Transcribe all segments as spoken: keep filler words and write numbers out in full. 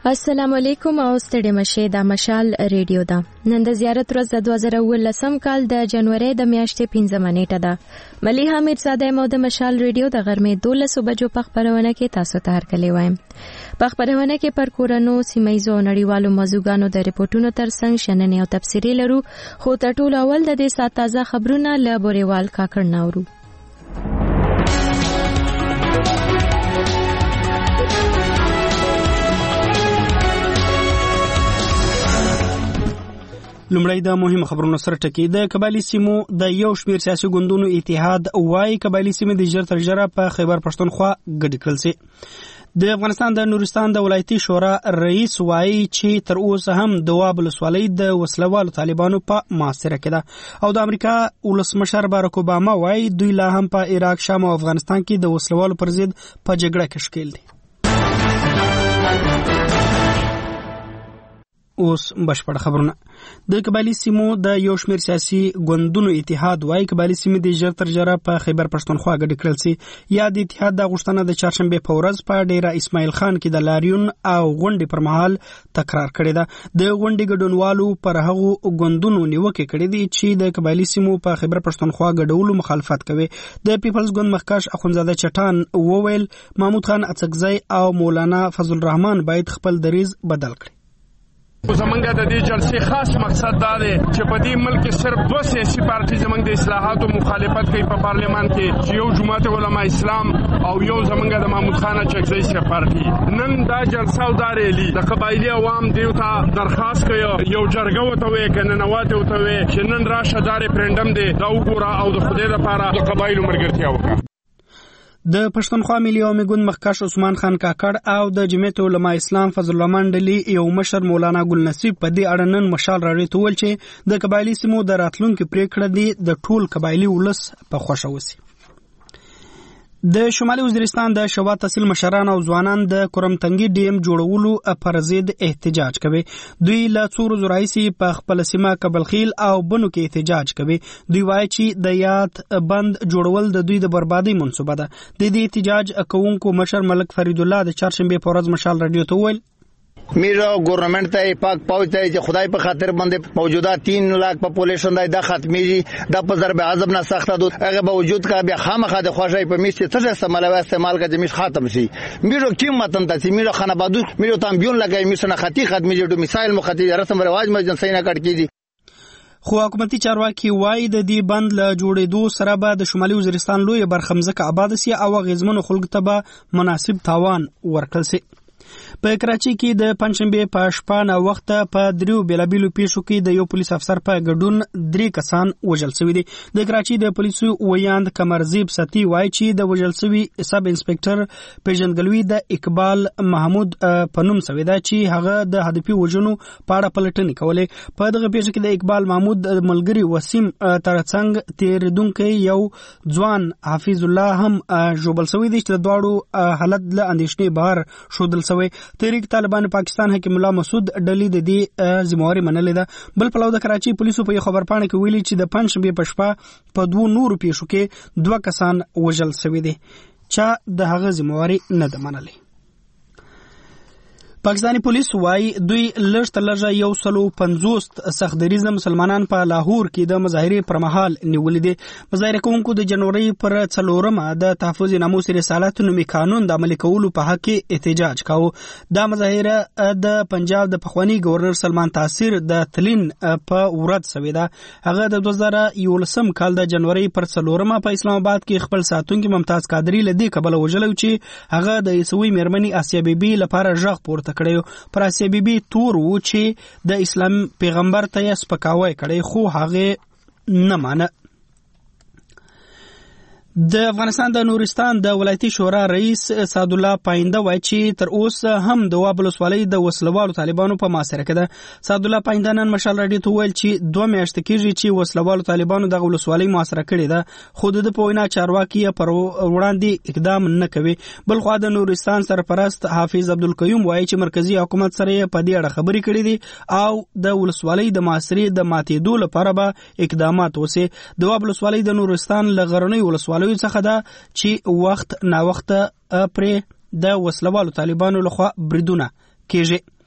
السلام علیکم او ستړي مشه د مشال ریډیو دا نن د زیارت ورځ د دوه زره اوولسم کال د جنوري د میاشتې پنځمه نیټه ده. مليحه میرزاده مو د مشال ریډیو د غرمې دولس بجو په خبرونه کې تاسو ته هرکلی وایم. په خبرونه کې پر کورونو سیمایزو نړیوالو موضوعګانو د ریپورتونو ترڅنګ شننې او تفسیری لرو، خو تر ټولو اول د دې سات تازه خبرونه له بوريوال کاکړ ناورو. لومړی د مهمو خبرونو سره ټکی. د قبایلی سیمو د یو شمیر سیاسي ګوندونو اتحاد وايي قبایلی سیمې د ژر تر ژره په خیبر پښتونخوا ګډ کړل سي. د افغانستان د نورستان د ولایتي شورا رئیس وايي چې تر اوسه هم د واب ولسوالۍ د وسلوالو طالبانو په محاصره کې ده، او د امریکا ولسمشر باراک اوباما وايي دوی لا هم په عراق، شام او افغانستان کې د وسلوالو پر ضد په جګړه کې ښکیل دي. اوس بشپړ خبرونه. د قبایلی سیمو د یو شمیر سیاسي ګوندونو اتحاد وايي قبایلی سیمې د ژر تر ژره په خیبر پښتونخوا ګډ کړل سي. یا د اتحاد د غوښتنه د چهارشنبه په ورځ په ډیره اسماعیل خان کې د لاریون او غونډې پر مهال تکرار کړی ده. د غونډې ګډونوالو پر هغو ګوندونو نیوکه کړې دي چې د قبایلی سیمو په خیبر پښتونخوا ګډولو مخالفت کوي. د پیپلز ګوند مخکښ اخونزاده چټان وویل محمود خان اڅکزی او مولانا فضل الرحمن باید خپل دریز بدل کړي. زمونږ د دې جلسې خاص مقصد دا دی چې په دې ملک کې صرف دوه سیاسي پارټي زمونږ د اصلاحاتو مخالفت کوي په پارلیمان کې، چې یو جماعت علماء اسلام او یو زمونږ د محمود خان اڅکزی سي پارټي. نن دا جلسه او دا ریلی د قبایلی عوام دیو ته درخواست کوي یو جرګه وته وي کنه نواته وته وي چې نن راشه دا ریفرندم دی دا وګوره او د خدای لپاره د قبایلو مرګرتیا وکړه. د پښتونخوا ملي عوامي ګوند مخکښ عثمان خان کاکړ او د جمعیت علماء اسلام فضل الرحمن ډلې یو مشر مولانا ګل نصیب په دې اړه نن مشال راډیو ته ویل چې د قبایلی سیمو د راتلونکو پریکړه دي د ټول قبایلی ولس په خوښه وسی. د شمالي وزیرستان د شوا تحصیل مشران او ځوانان د کرمتنګي ډیم جوړولو پر ضد احتجاج کوي. دوی له څو ورځو راهیسې په خپل سیمه کابلخیل او بنو کې احتجاج کوي. دوی وایي چې د یاد بند جوړول د دوی د بربادي منصوبه ده. د دې احتجاج کوونکو مشر ملک فرید الله د چهارشنبه په ورځ مشال رادیو ته ویل میرا گورنمنٹ ته پاک پوهته چې خدای په خاطر باندې موجوده تین لاک پاپولیشن د ختمیږي د په ضرب عذاب نه سخته دوت هغه باوجود کا بیا خامخا د خوشای په میسته څه استعمال او استعمال کا جمیش ختم شي. میرا کیم متن ته میرا خنبادو میرا تام بیون لګای میسنه ختی ختمیږي د میسایل مخاطی رسم رواج مجن سینا کټ کیږي. خو حکومتي چارواکي وایي د دې بند له جوړېدو سره به د شمالي وزیرستان لوی برخمزه آباد سي او غزمنو خلکو ته به مناسب تاوان ورکړل سي. په کراچي کې د پنځشنبه په شپه نا وخت په دریو بیلابیلو پیښو کې د یو پولیس افسر په ګډون درې کسان وژل شوي دي. د کراچي د پولیسو ویاند کمرزیب ستی وایي چې د وژل شوي سب انسپکټر پیژندګلوي د اقبال محمود په نوم شوی ده چې هغه د هدفي وژنو په اړه پلټنې کولې. په دغه پیښه کې د اقبال محمود ملګری وسیم ترڅنګ تیریدونکو یو ځوان حفیظ الله هم جوړل شوی دی چې د دواړو حالت له اندېښنې بهر شودل شوی. تحریک طالبان پاکستان حکیم الله مسعود ډلې د دې ذمہواری منلې ده. بل پلو د کراچي پولیسو په خبرپاڼه کې ویلي چې د پنځشنبه په شپه په دوه نورو پیښو کې دوه کسان وژل شوي دي چې د هغه ذمہواری نه ده منلې. پاکستانی پولیس وايي دوی لږ تر لږه یو سلو پنځوس سختدریزه مسلمانان په لاهور کې د مظاهرې پر مهال نیولې دي. مظاهره کوونکو د جنوري پر څلورمه د تحفظ ناموس رسالت نومي قانون د عملي کولو په حق کې احتجاج کاوه. دا مظاهره د پنجاب د پخوانی گورنر سلمان تاثیر د تلین په ورځ شوې ده. هغه د دوه زره یولسم کال د جنوري پر څلورمه په اسلام آباد کې خپل ساتونکي ممتاز قادری لدی کبل وجلو چې هغه د عیسوي میرمنې آسیا بیبي لپاره ژغ پورته کړیو. پر آسیا بیبي تور و چې د اسلام پیغمبر ته یې سپکاوی کړی خو هغه نه مانه. د افغانستان د نورستان د ولایتي شورا رئیس سعد الله پاینده وایي چې تر اوسه هم د واب ولسوالۍ د وسلوالو طالبانو په محاصره کې ده. سعد الله پاینده نن مشال راډیو ته ویل چې دوه میاشتې کېږي چې وسلوالو طالبانو د ولسوالۍ محاصره کړې ده، خو د په وینا چارواکي پر وړاندې اقدام نه کوي. بل خو د نورستان سرپرست حافظ عبدالقیوم وایي چې مرکزی حکومت سره په دې اړه خبرې کړې دي او د ولسوالۍ د محاصرې د ماتېدو لپاره به اقدامات وشي. د واب ولسوالۍ د نورستان لغرنۍ ولسوالۍ څخه ده چې وخت نا وخت پرې د وسلوالو طالبانو لخوا بریدونه کېږي.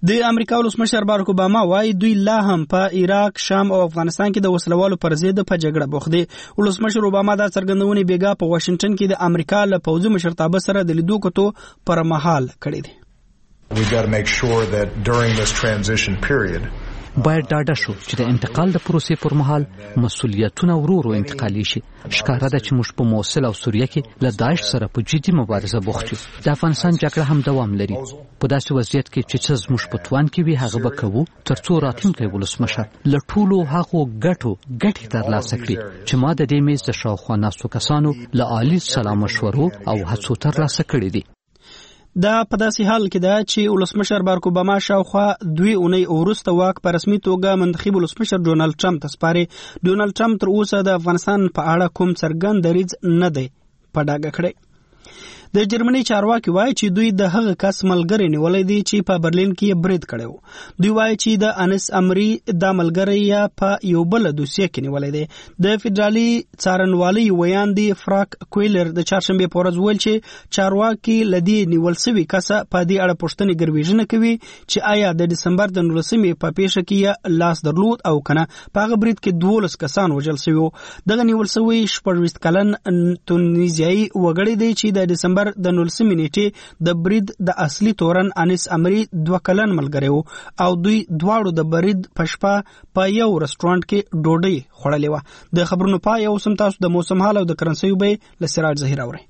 د امریکا ولسمشر باراک اوباما وايي دوی لا هم په عراق، شام او افغانستان کې د وسلوالو پر ضد په جګړه بوخت دي. ولسمشر اوباما دا څرګندونې بیګا په واشنگټن کې د امریکا له پوځي مشرتابه سره د لیدو کتو پر مهال کړې دي. We've got to make sure that during this transition period باید ډاډه شو چې د انتقال د پروسې پر مهال مسؤلیتونه ورو ورو انتقالي شي. ښکاره ده چې موږ په موصل او سوریه کې له داعش سره په جدي مبارزه بوخت یو. د افغانستان جګړه هم دوام لري. په داسې وضعیت کې چې څه زموږ په توان کې وي هغه به کوو تر څو راتلونکی ولسمشر له ټولو هغو ګټو ګټې ترلاسه کړي چې ما د دې میز د شاوخوا ناستو کسانو له عالي سلا مشورو او هڅو ترلاسه کړي دي. دا په داسې حال کې ده چې ولسمشر باراک اوباما شاوخوا دوی اونۍ وروسته واک په رسمي توګه منتخب ولسمشر ډونالد ټرمپ ته سپاري. ډونالد ټرمپ تر اوسه د افغانستان په اړه کوم څرګند دریځ نه دی په ډاګه کړی. د جرمني چارواکي وایي چې دوی د هغه کس ملګری نیولای دي چې په برلین کې برید کړو. دوی وایي چې د انس امری د ملګری یا په یو بل دوسیه کې نیولای دي. د فدرالي څارنوالۍ ویاندي فرانک کویلر د چهارشنبه په ورځ ویل چې چارواکي لدی نیول شوی کس په دې اړه پوښتنه ګرویژنه کوي چې آیا د دسمبر د نولسمې په پیښه کې لاس درلود او کنه. په هغه برید کې دولس کسان وژل شوي. دغه نیول شوی شپږ کلن تونیزیایي وګړی دی چې د دسمبر د نولسمې نیټې د برید د اصلي تورن انس امری دوه کلن ملګری وو او دوی دواړو د برید په شپه په یو رستورانت کې ډوډۍ خوړلې وه. د خبرونو پای اوس هم تاسو د موسم حال او د کرنسیو به له سراج ظهیر اورئ.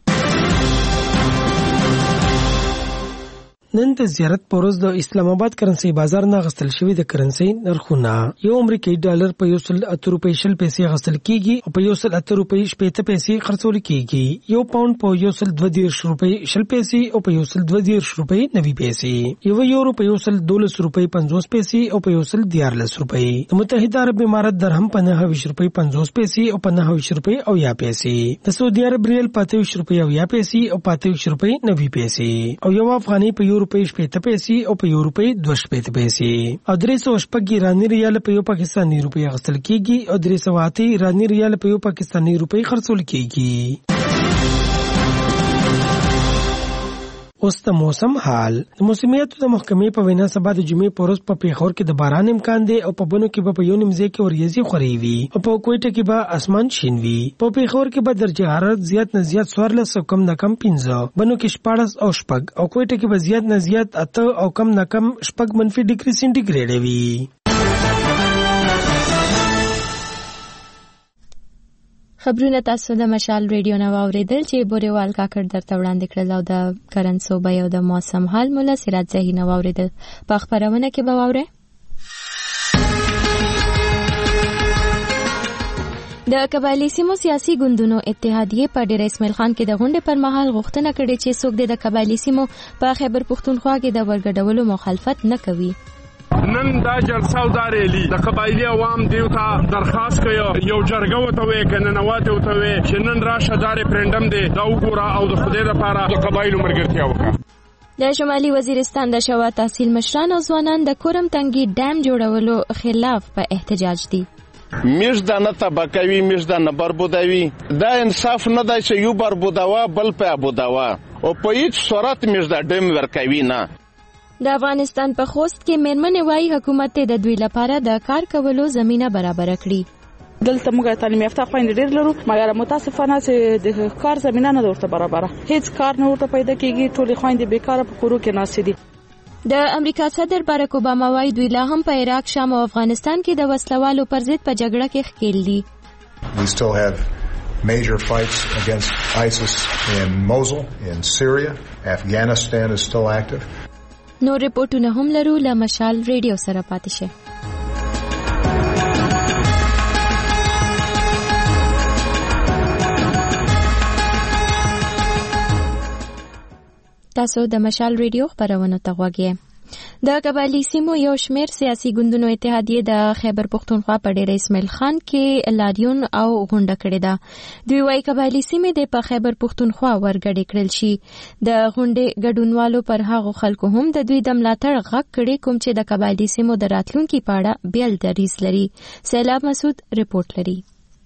نن د زیارت پروز د اسلام آباد کرنسي بازار نه غستل شوی د کرنسي نرخونه یو امریکایي ډالر په یو سل اته روپۍ شل پیسې غستل کیږي او په یو سل اته روپۍ شپږ پیسې خرڅول کیږي. یو پاوند په یو سل دوه دیرش روپۍ شل پیسې او په یو سل دوه دیرش روپۍ نوي پیسې. یو یورو په یو سل دولس روپۍ پنځوس پیسې او په یو سل دیارلس روپۍ. د متحده عرب امارات درهم په نهه ویشت روپۍ پنځوس پیسې او په نهه ویشت روپۍ او یا پیسې. د سعودي عرب ریال په اته ویشت روپۍ او یا پیسې او په اته ویشت روپۍ نوي پیسې. او یو افغاني په یو روپۍ شپږ پیسې او په یو روپۍ دوه شپږ پیسې. او درې سوه شپږ ایراني ریال په یو پاکستاني روپۍ اخیستل کیږي او درې سوه اته ایراني ریال په یو پاکستاني روپۍ خرڅول کیږي. اوس د موسم حال. د موسمیاتو د محکمې په وینا سبا د جمعې په ورځ په پیښور کې د باران امکان دی او په بنو کې به په یو نیم ځای کې وریځې خورې وي او په کوټه کې به اسمان شین وي. په پیښور کې به درجه حرارت زیات نه زیات څوارلس او کم نه کم پنځه، بنو کې شپاړس او شپږ او کوټه کې به زیات نه زیات اته او کم نه کم شپږ منفي ډیګري سینټیګریډ وي. خبرونه تاسو د مشال ریډیو نو اوریدل چې بوريوال کاکړ درته وړاندې کړل او د کرنسو به یو د موسم حال مولا سراج زهی نو اوریدل. په خبرونه کې به واوره د قبایلی سیمو سیاسي ګوندونو اتحادیه په ډیر اسماعیل خان کې د غونډې پر مهال غوښتنه کړې چې څوک د قبایلی سیمو په خیبر پښتونخوا کې د ورګډولو مخالفت نه کوي. نن دا جلسه او دا ریلی د قبایلی عوام دیو ته درخواست کوي یو جرګه وته وي کنه نواته وته وي چې نن راشه دا ریفرندم دی دا وګوره او د خدای لپاره د قبایلو مرګرتیا وکړه. د شمالي وزیرستان د شوا تحصیل مشران او ځوانان د کورم تنګي ډیم جوړولو خلاف په احتجاج دي. میش دا نه تبکوي میش دا نه بربودوي. دا انصاف نه دی چې یو بربودوا بل په ابودوا او په هیڅ صورت میش دا ډیم ورکوي نه. د افغانستان په خوست کې میرمنې وايي حکومت د دوی لپاره د کار کولو زمينه برابر کړي. دلته موږ تعلیم یافته خويندې ډېر لرو مګر متاسفانه چې د کار زمينه نه ورته برابر هیڅ کار نه ورته پیدا کیږي. ټولې خويندې بیکاره په کورو کې ناشې دي. د امریکا صدر باراک اوباما وايي دوی لا هم په عراق، شام او افغانستان کې د وسلوالو پر ضد په جګړه کې ښکېل دي. We still have major fights against ISIS in Mosul, in Syria. Afghanistan is still active. نو ریپورټونه هم لرو له مشال ریډیو سره پاتې شه. تاسو د مشال ریډیو خبرونه ته غوږی. د قبایلی سیمو یو شمیر سیاسي ګوندونو اتحادیه د خیبر پښتونخوا په ډیر اسماعیل خان کې لاریون او غونډه کړې ده. دوی وايي قبایلی سیمې د په خیبر پښتونخوا ورګډې کړل شي. د غونډې ګډونوالو پر هغو خلکو هم د دوی د ملاتړ غږ کړي کوم چې د قبایلی سیمو د راتلونکي په اړه بیل دریځ لري. سیلاب مسعود ریپورت لري.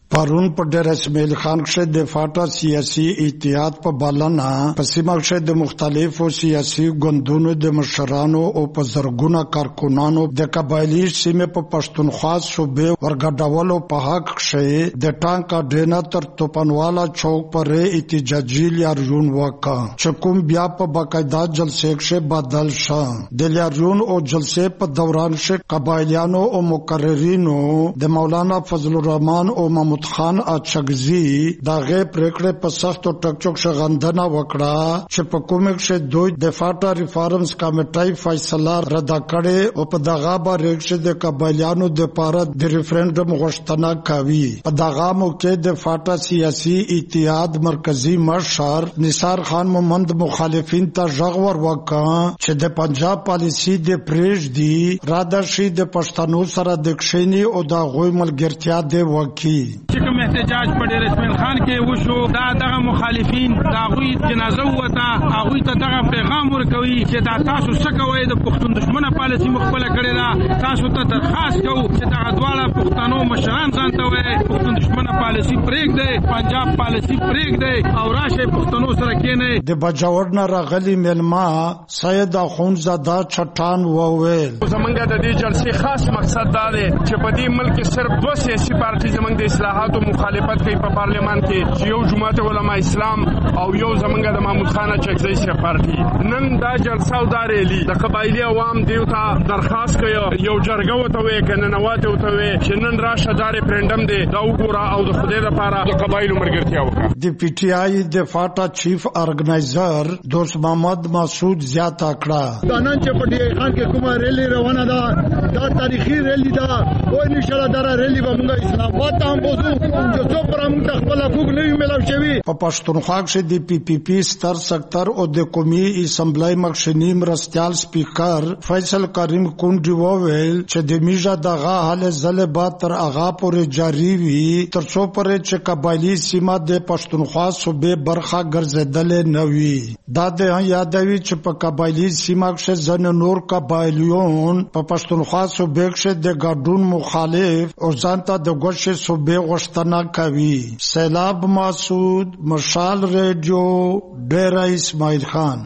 پرون په ډېر اسماعیل خان کې د فاټا سیاسي اتحاد په بلنه په سیمه کې د مختلفو سیاسي ګوندونو د مشرانو او په زرګونه کارکونانو د قبایلی سیمه په پښتونخوا صوبې ورګډولو په حق کې د ټانک ډینا تر توپنوالا چوک پر احتجاجي لاریون وکړ چې کوم بیا په باقاعده جلسه کې بدل شو د لاریون او جلسه په دوران کې قبایلیانو او مقررینو د مولانا فضل الرحمن او محمود خان اچګزي دا غي پریکړه په سختو ټکچوک شغندنه وکړه چې په کومک شه دوی د فاټا ریفارمز کمیټې فیصله رد کړي او په دغه باندې چې د قبایلیانو د پاره د ریفرندوم غوښتنه کوي په دغه موقع د فاټا سیاسي اتحاد مرکزی مشر نثار خان محمد مخالفین ته ژغور وکړ چې د پنجاب پالیسی د پریج دی را د شي د پښتنو سره د کښینی او د غوي ملګرتیا دی وکي چې کوم احتجاج په ډېر اسماعیل خان کې وشو دا دغه مخالفین دا غوي جنازه وته هغه ته دغه پیغام ورکوي چې دا تاسو څه کوئ د پښتون دښمنه پالیسی مخبله کړی دا تاسو ته درخواست کوو چې دغه دواړه پښتنو مشران ځان ته وایي پښتون دښمنه پالیسی پرېږدئ پنجاب پالیسی پرېږدئ او راشئ پښتنو سره کېنئ د بجاور نه راغلي مېلمه سید اخونزاده چټان وویل زمونږ د دې جلسې خاص مقصد دا دی چې په دې ملک کې صرف دوه سیاسي پارټي زمونږ د اصلاحاتو مخالفت کوي په پارلیمان کې چې یو جماعت علماء اسلام او یو زمونږ د محمود خان اچګزي سي پارټي نن دا جلسه او دا ریلی د قبایلی عوام دیو ته درخواست کوي یو جرګه وته وي کنه نواته وته وي چې نن راشه دا ریفرندم دی دا وګوره او د خدای لپاره د قبایلو مرګرتیا وکړه د پی ټی آی د فاټا چیف ارګنایزر دوست محمد مسعود زیاته کړه دا نن چې په دې خان کې کومه ریلی روانه ده دا تاریخي ریلی ده او ان شاء الله دا ریلی به موږ اسلام آباد ته هم بوزو چې څو پر موږ خپل حقوق نه وي ملو شوی په پښتونخوا کې د پی پی پی ستر سکتر او د قومي اسمبلی مخشنی مرستيال سپیکر فیصل کریم کونډي وویل چې د میژه دغه حال زله با تر اغا پورې جاری وي تر څو پرې چې قبایلی سیمه د پښتونخوا صوبې برخه ګرځیدل نه وي دا د یادوي چې په قبایلی سیمه کې ځن نور قبایلیون په پښتونخوا صوبې کې د ګډون مخالف او ځانته د ګوښه صوبې غوښتنه کوي سیلاب مسعود مشال ریډیو ډیره اسماعیل خان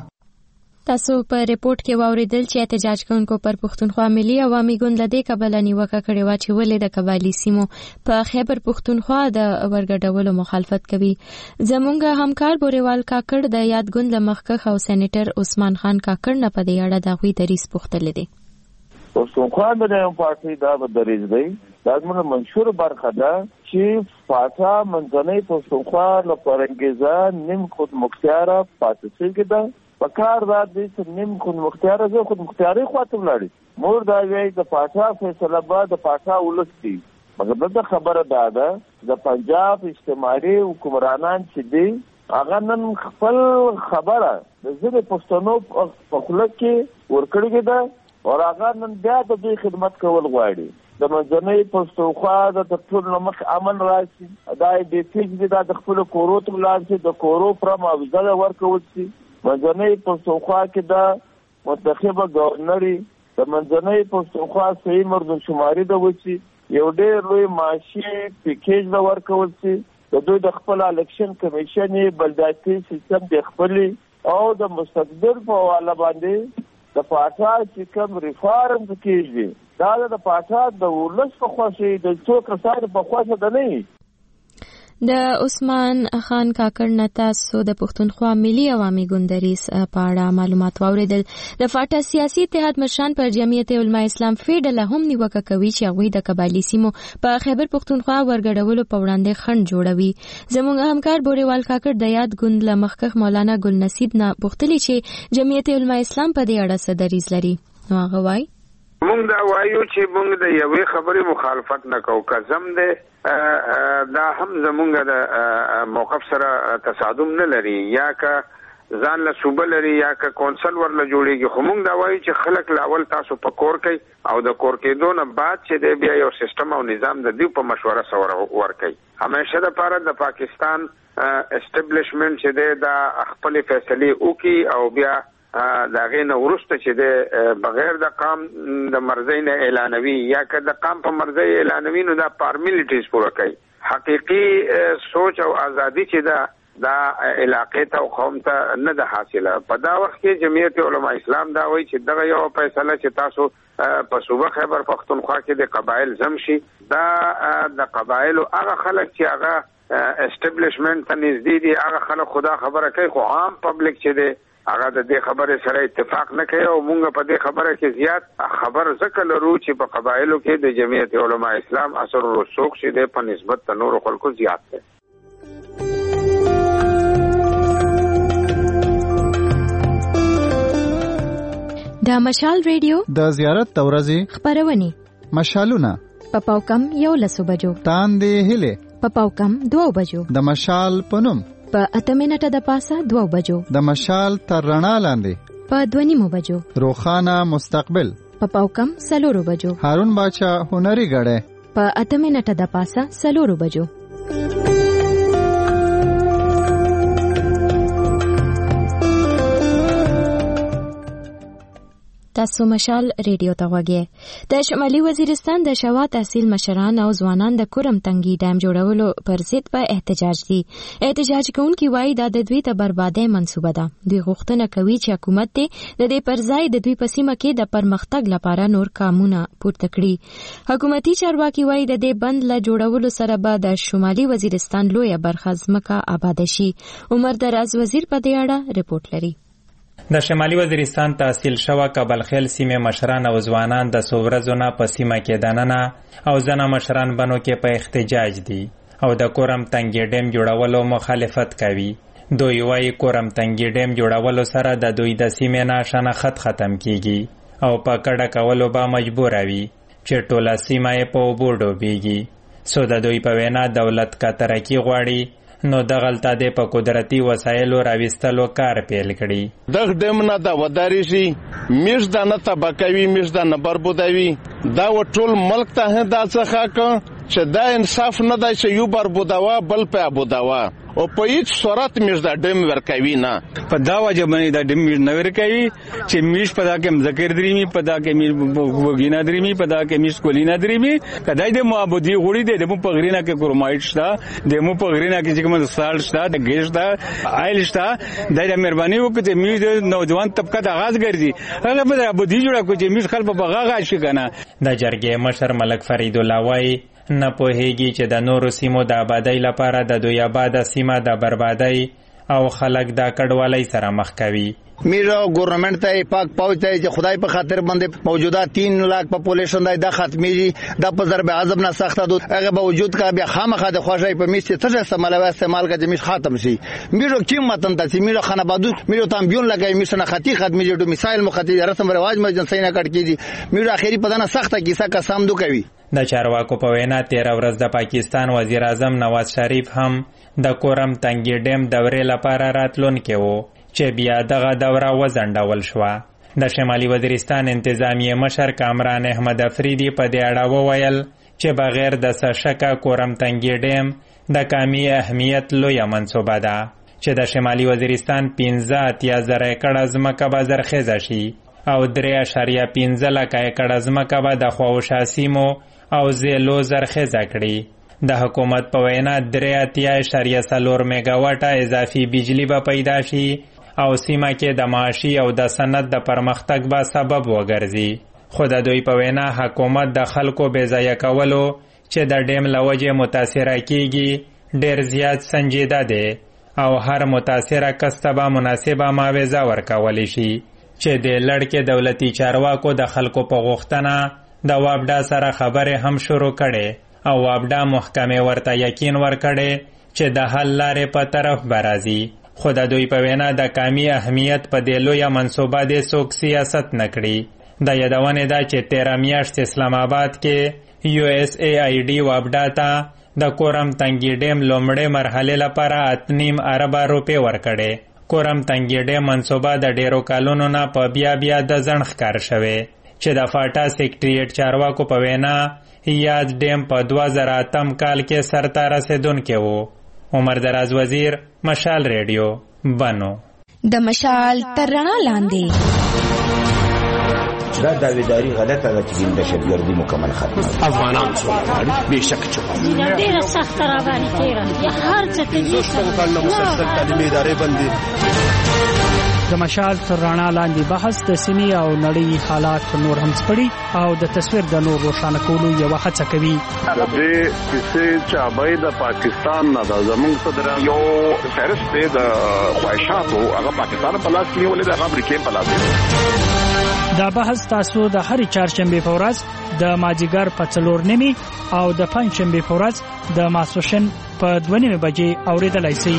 تاسو په ریپورت کې واوریدل چې احتجاج کوونکو پر پښتونخوا ملي عوامي ګوند لدې کبل نیوکه کړې و چې ولې د قبایلی سیمو په خیبر پښتونخوا د ورګډولو مخالفت کوي زمونږ همکار بوريوال کاکړ د یاد ګوند لمخکخ او سېنیټر عثمان خان کاکړ نه په دې اړه د غوي دریس پوښتل دي پښتونخوا د پارټي دا به دریز دی دا زموږ منشور برخه ده چې فاټا منځنۍ پښتونخوا لپاره انګیزه نیم خود مختاره پاتې کېده پکار دا د نیم خود مختاره زه خود مختاري خواته ولاړی مور دا وی د فاټا فیصله بعد د فاټا ولستي مګر دا خبره ده ده د پنجاب اجتماعي حکمرانان چې دي هغه نن خپل خبره د زړه پښتنو په خلک کې ورکړی ده او هغه نن بیا د دې خدمت کول غواړي د منځنۍ پښتونخوا د ټول نمک امن راشي دا د فیج د خپل کورو ته لاړ د کورو پر معاوضه ورکول شي منځنۍ پښتونخوا کې د منتخبه گورنری د منځنۍ پښتونخوا صحیح مردم شماري د وچی یو ډېر لوی معاشي پیکیج د ورکول شي د دوی د خپل الیکشن کمیشن بلداتي سیستم د خپل او د مستقبل په حواله باندې د پاټا چې کوم ریفارم کیږي دا د پاټا د ولس په خوښي د څوک سره په خوښه ده نه د عثمان خان کاکړ نتاسو د پښتونخوا ملي عوامي ګوند دریس په اړه معلومات واوریدل د فاټا سیاسي اتحاد مشران پر جمعیت علماء اسلام فیډل هم نیوکه کوي چې هغوی د قبایلی سیمو په خیبر پښتونخوا ورګډولو په وړاندې خنډ جوړوي زموږ همکار بوريوال کاکړ د یاد ګوند لمخکخ مولانا ګل نصیب نه پوښتلی چې جمعیت علماء اسلام په دې اړه څه دریځ لري نو هغه وایي مونږ دا وایو چې مونږ د یوې خبرې مخالفت نه کوو قسم دې دا هم زمونږ د موقف سره تصادم نه لري یا که ځان له صوبه لري یا که کونسل ورله جوړیږي خو مونږ دا وایو چې خلک لاول تاسو په کور کوي او د کور کېدو نه بعد چې دی بیا یو سیستم او نظام د دوی په مشوره سره ورکوي همیشه د پاره د پاکستان اسټابلیشمنت چې دی دا خپل فیصلې وکړي او بیا دا غینه ورسته چې د بغیر د قام د مرزي نه اعلانوي یا که د قام په مرزي اعلانوي نو دا پارمیلیټیز پوره کوي حقيقي سوچ او ازادي چې دا دا علاقې ته او قوم ته نه ده حاصله. په دا وخت کې جمعیت علماء اسلام دا وایي چې دغه یو فیصله چې تاسو په صوبه خیبر پختونخوا کې د قبایل زم شي، دا د قبایلو هغه خلک چې هغه اسټابلیشمنت ته نږدې دي، هغه خلک خدا خبره کوي، خو عام پبلک چې دی هغه د دې خبرې سره اتفاق نه کوي. او موږ په دې خبره کې زیات خبر ځکه لرو چې په قبایلو کې د جمعیت علماء اسلام اثر او رسوخ چې دی په نسبت د نورو خلکو زیات دی. د مشال ریډیو د زیارت د ورځې خبرونه مشالونه په پاوکم یو لسو بجو، تاندې هله په پاوکم دوه بجو، د مشال پنوم په اته منټه د پاسه دوه بجو، د مشال تر رڼا لاندې په دوه نیمو بجو، روخانه مستقبل په پاوکم سلورو بجو، هارون باچا هنري غړې په اته منټه د پاسه سلورو بجو. تاسو مشال ریډیو ته وګورئ. د شمالي وزیرستان د شوا تحصیل مشران او ځوانان د کورم تنګي ډیم جوړولو پر ضد په احتجاج دي. احتجاج کوونکي وایي دا د دوی ته بربادي منسوبه ده. دوی غوښتنه کوي چې حکومت د دې پر ځای د دوی په سیمه کې د پرمختګ لپاره نور کارونه پورته کړي. حکومتي چارواکي وایي د دې بند له جوړولو سره به د شمالي وزیرستان لویه برخه ځمکه آباد شي. عمر دراز وزیر په دې اړه رپورټ لري. د شمالي وزیرستان تحصیل شوه کابل خیل سیمه مشران او ځوانان د سوورزونه په سیمه کې دننه او ځنه مشران بنو کې په احتجاج دي او د کورم تنګي ډیم جوړولو مخالفت کوي. دوی وايي کورم تنګي ډیم جوړولو سره د دوی د سیمه نه شناخت ختم کیږي او په کډه کولو به مجبور وي چې ټوله سیمه یې په اوبو ډوبېږي. سو د دوی په وینا دولت کا ترقی غواړي، نو دغلته د په قدرتي وسایلو راوستلو کار پیل کړي. دغه ډیم نه دا وداري شي میش دا نه تبکوي، میش دا نه بربودوي، دا و ټول ملک ته هدا څخه ک چې دا انصاف نه دی چې یو بربودوا بل په ابودوا او په هیڅ صورت میش دا ډیم ورکوي نه. په دا وجه باندې دا ډیم نه ورکوي چې میش په دا کې ذکر دریمي، په دا کې میش وګینا دریمي، په دا کې میش کولینا دریمي، کدای د معبودي غوړي د مو په غرینا کې کورمایټ شته، د مو په غرینا کې چې کوم سال شته، د ګیش شته، آیل شته. د مهرباني وکړئ میش د نوجوان طبقه د آغاز ګرځي هغه په ابودي جوړه کو چې میش خلک په غاغا شي کنه. د جرګې مشر ملک فرید الله وایي نه پوهیږي چې د نورو سیمو د آبادی لپاره د دوی آباده سیمه د بربادی او خلک د کډوالۍ سره مخ کوي. میرا گورنمنٹ ته پاک پوهچ ته چې خدای په خاطر باندې موجوده تین لاک پاپولیشن دی د ختمي د په ضرب عذاب نه سخته دود هغه باوجود کا بیا خامخا د خوشای په میسته څه استعمال استعمال کا جمیش ختم شي. میرا کیم متن ته میرا خنبادو میرا تامبیون لګای میشنه ختی ختمي جوړ مثال مختی رسم رواج مجن سینا کټ کیږي. میرا اخیری پدانه سخته کیسه قسم دو کوي. د چارواکو په وینا تیره ورځ د پاکستان وزیر اعظم نواز شریف هم د کورم تنګي ډیم دورې لپاره راتلونکی وو چې بیا دغه دوره وځنډول شوه. د شمالي وزیرستان انتظامیه مشر کامران احمد افریدي په دې اړه وویل چې بغیر د څه شکه کورم تنګي ډیم د کامي اهمیت لویه منصوبه ده چې د شمالي وزیرستان پنځه اتیا زره ایکړه ځمکه به زرخیزه شي او درې اعشاریه پنځه لکه ایکړه ځمکه به د خواوشا سیمو او زیلو زرخیزه کړي. د حکومت په وینا درې اتیا اعشاریه څلور میګاواټه اضافي بجلی به پیدا شي او سیمه کې د معاشي او د صنعت د پرمختګ به سبب وګرځي. خو د دوی په وینا حکومت د خلکو بې ځایه کولو چې د ډیم له وجې متاثره کیږي ډیر زیات سنجیده دی او هر متاثره کس ته به مناسبه معاوضه ورکولی شي چې د لړ کې دولتي چارواکو د خلکو په غوښتنه د وابډا سره خبرې هم شروع کړي او وابډا محکمې ورته یقین ورکړي چې د حل لارې په طرف به راځي. خو د دوی په وینا د کامي اهمیت په دې لویه منصوبه د څوک سیاست نه کړي. د یادونې ده چې تیره میاشت اسلام آباد کې یو ایس ای آی ډي وابډا ته د کورم تنګي ډیم لومړۍ مرحلې لپاره اته نیم اربه روپۍ ورکړې. کورم تنګي ډیم منصوبه د ډیرو کالونو نه په بیا بیا د ځنډ ښکار شوې چې د فاټا سیکریټریټ چارواکو په وینا یاد ډیم په دوه زره اتم کال کې سرته رسیدونکی و. عمر دراز وزیر، مشال ریډیو، بنو. د مشال تر رڼا لاندې دا داویداری غلطه ده چې دهشتګردي مکمل ختمه. افغانان څوک غواړي بېشکه چې غواړي ډېره سخته را باندې تېره یا هر څه ته شپږ کلونه مسلسل تعلیمي ادارې بندي. د مشال تر رڼا لاندې بحث د سیمې او نړۍ حالات نور هم سپړي او د تصویر د نور روښانه کولو یوه هڅه کوي. د دې کیسې چابۍ د پاکستان نه د زمونږ صدر یو فهرست دی د خواهشاتو هغه پاکستان په لاس کې ولې د هغه امریکې په لاس کې. دا بحث تاسو د هرې چهارشنبې په ورځ د مازدیګر په څلور نیمې او د پنجشنبې په ورځ د ماسپښین په دوه نیمې بجې اورېدلی شئ.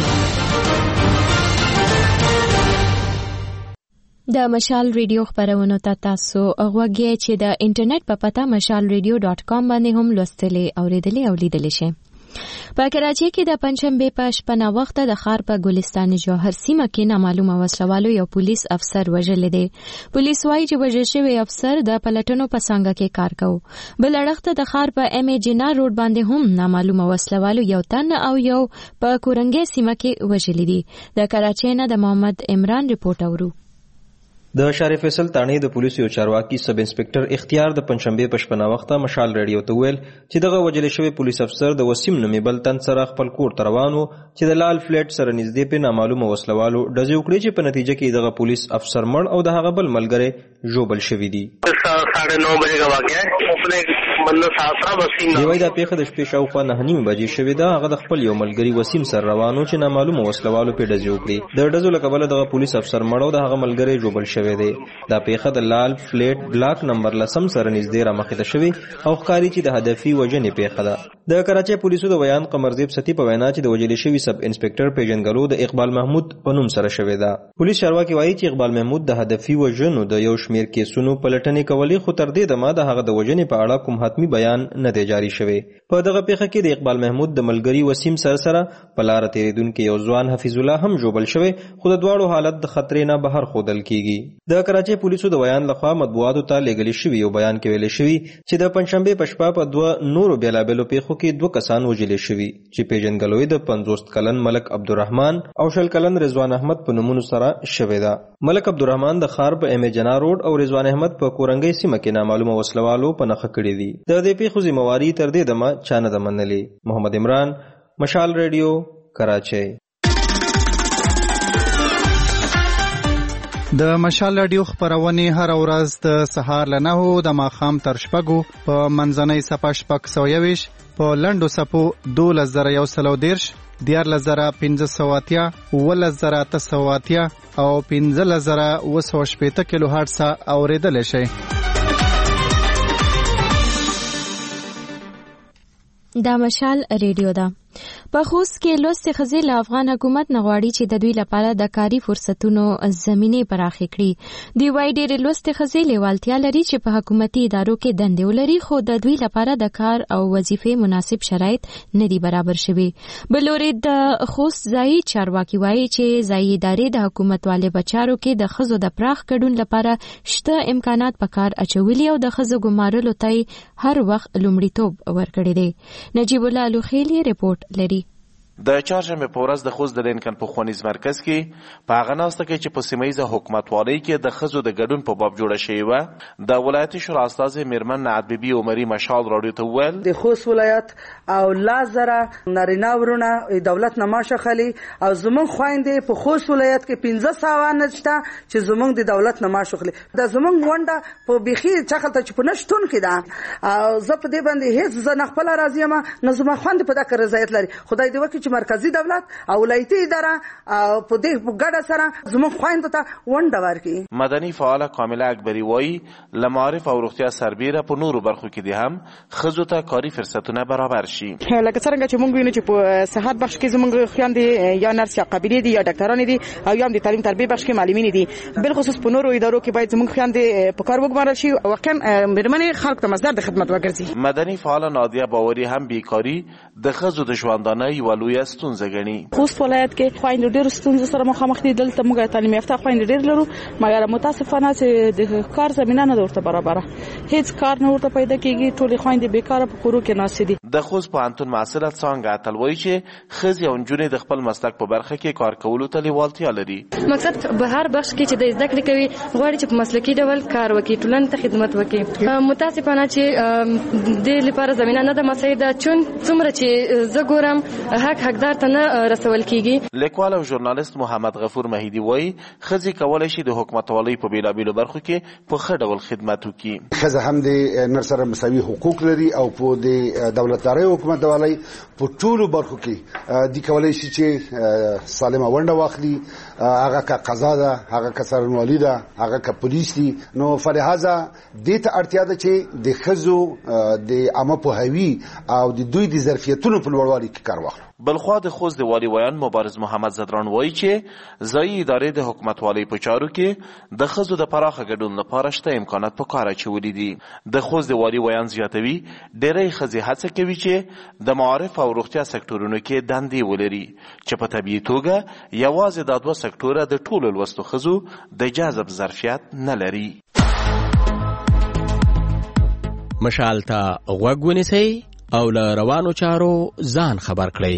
د مشال ریډیو خبرونو ته تاسو غوږی چې د انټرنیټ په پته مشال ریډیو ډاټ کام باندې هم لوستلې اوریدلې او لیدلې شئ. په کراچۍ کې د پنځشنبې په شپه نا وخته د ښار په ګلستان جوهر سیمه کې نامعلومه وسلوالو یو پولیس افسر وژلی دی. پولیس وایي چې وژل شوی افسر د پلټنو په څانګه کې کار کوي. بل اړخ د ښار په ام ای جنار روډ باندې هم نامعلومه وسلوالو یو تن او یو په کورنګي سیمه کې وژلی دي. د کراچۍ نه د محمد عمران ریپورت اورو. د شارع فیصل تانی د پولیسو یو چارواکي سب انسپکټر اختیار د پنځشنبې په شپه نا وخته مشال ریډیو ته ویل چې دغه وژل شوی پولیس افسر د وسیم نومې بل تن سره خپل کور ته روان و چې د لال فلیټ سره نږدې په نامعلومه وسلوالو ډزې وکړې چې په نتیجه کې دغه پولیس افسر مړ او د هغه بل ملګری ژوبل شوي دي. साढ़े नौ बजे का वाक़या है. अपने मतलब सासरा वसीम دی وای دا پیښه د شپې شاوخوا نهه نیمې بجې شوې ده. هغه د خپل یو ملګري وسیم سره روانو چې نامعلومه وسلوالو پې ډزې وکړې. د ډزو له کبله دغه پولیس افسر مړ او د هغه ملګری ژوبل شوی دی. دا پیښه د لال فلیټ بلاک نمبر لسم سره نږدې رامخته شوې او ښکاري چې د هدفي وژنې پیښه ده. د کراچۍ پولیسو د بیان قمرزیب ستی په وینا چې د وژل شوي سب انسپکټر پیژنګلو د اقبال محمود په نوم سره شوې ده. پولیس چارواکي وایي چې اقبال محمود د هدفي وژنو د یو شمیر کیسونو پلټنې کولې، خو تر دې دمه د هغه د وژنې په اړه کوم حتمي بیان نه دی جاري شوی. په دغه پیښه کې د اقبال محمود د ملګري وسیم سره سره په لاره تېرېدونکي یو ځوان حفیظ الله هم ژوبل شوی، خو د دواړو حالت د خطرې نه بهر ښودل کیږي. د کراچۍ پولیسو د بیان لخوا مطبوعاتو ته لیږلی شوي یو بیان کې ویلې شوي چې د پنجشنبې په شپه په دوه نورو بېلابېلو پیښو کې دوه کسان وژلي شوي چې پیژندګلوي د پنځوس کلن ملک عبدالرحمن او شل کلن رضوان احمد په نومونو سره شوې ده. ملک عبدالرحمن د ښار په ام جنا روډ او رضوان احمد په کورنګۍ سیمه کې نامعلومه وسلوالو په نښه کړي دي. د دې پیښو ذمہواري تر دې دمه چا نه ده منلې. محمد عمران، مشال ریډیو، کراچۍ. د مشال رادیو خبرونه هر ورځ د سهار له نهو د ماښام تر شپږو په منځنۍ صفه شپږ سوه یوویشت په لنډو څپو دولس زره یو سل او دېرش، دیارلس زره پنځه سوه اتیا، اوولس زره اته سوه اتیا او پنځلس زره اوه سوه شپېته کیلو هرټز اورېدلی شئ. دا مشال ریډیو ده. په خوست کې لوستې ښځې له افغان حکومت نه غواړي چې د دوی لپاره د کاري فرصتونو زمینې پراخې کړي. دوی وایي ډېرې لوستې ښځې لیوالتیا لري چې په حکومتي ادارو کې دندې ولري، خو د دوی لپاره د کار او وظیفې مناسب شرایط نه دي برابر شوي. بل لوري د خوست ځایي چارواکي وایي چې ځایي ادارې د حکومت والي بچارو کې د ښځو د پراخ ګډون لپاره شته امکانات په کار اچولي او د ښځو ګمارلو ته هر وخت لومړیتوب ورکړی دی. نجیب الله الوخیلی ریپورت لري. د چهارشنبې په ورځ د خوست د لینکن په ښوونیز مرکز کې په هغه ناسته کې چې په سیمه حکومتوالۍ کې د ښځو د ګډون په باب جوړه شوې وه، د ولایتي شورا استازې میرمن نعت بیبي عمري مشال راډیو ته وویل د خوست ولایت او لس زره نارینه ورونه دولت نه معاش اخلي او زمونږ خویندې په خوست ولایت کې پنځه سوه نشته چې زمونږ د دولت نه معاش اخلي. د زمونږ ونډه په بیخي چغلته چې په نشتون کې ده او زه په دې باندې هېڅ زه نه خپله راضي یم، نه زما خویندې په دغه رضایت لري. خدای دې وکړي چې مرکزی دولت او ولایتي اداره په دې ګډه سره زموږ خویندو ته ونډه ورکړي. مدني فعاله کامله اکبري وایي له معارف او روغتیا سربیره په نورو برخو کې دې هم ښځو ته کاري فرصتونه برابر شي. لکه څرنګه چې موږ وینو چې په صحت بخش کې زموږ خویندې یا نرس یا قابلې دي یا ډاکټرانې دي او یا هم د تعلیم تربیه بخش کې معلمینې دي. بالخصوص په نورو ادارو کې باید زموږ خویندې په کار وګمارل شي، واقعا مېرمنې خلکو ته مصدر د خدمت وګرځي. مدني فعاله نادیه باوري هم بیکاري د ښځو د ژوندانه یوه لویه یا ستونزه ګڼي. خوست ولایت کې خویندې ډېر ستونزې سره مخامخ دي. دلته موږ تعلیم یافته خویندې ډېر لرو، مګر متاسفانه چې د کار زمينه نه ورته برابره، هیڅ کار نه ورته پیدا کیږي. ټولې خویندې بیکاره په کورو کې ناستې دي. د خوست پوهنتون محصله څانګه اتل وایي چې ښځې او نجونې د خپل مسلک په برخه کې کار کولو ته لیوالتیا لري. مقصد به هر بخش کې چې د زده کړې کوي غواړي چې په مسلکي ډول کار وکړي، ټولنې ته خدمت وکړي. متاسفانه چې د لپاره زمينه نه ده مساعده، چون څومره چې زه ګورم حق حقدار ته نه رسول کیږي. لیکوال او ژورنالیست محمد غفور مهیدی وایي ښځې کولی شي د حکومتوالۍ په بیلابیلو برخو کې په ښه ډول خدمت وکړي. ښځه هم د نر سره مساوي حقوق لري او په د دولتدارۍ او حکومتوالۍ په ټولو برخو کې د کولی شي چې سالمه ونډه واخلي، هغه که قضا ده، هغه که څارنوالي ده، هغه که پولیس دي. نو فلهذا دې ته اړتیا ده چې د ښځو د عامه پوهاوي او د دوی د ظرفیتونو په لوړوالي کې کار واخلو. بلخوا د خوست د والي ویان مبارز محمد زدران وایي چې ځایي ادارې د حکومتوالۍ په چارو کې د ښځو د پراخه ګډون لپاره شته امکانات په کار اچولي دي. د خوست د والي ویان زیاتوي ډېری ښځې هڅه کوي چې د معارف او روغتیا سکتورونو کې دندې ولري چې په طبیعي توګه یوازې دا دوه سکتوره د ټولو لوستو ښځو د جذب ظرفیت نه لري. مشال ته غوږ ونیسئ او له روانو چارو ځان خبر کړئ.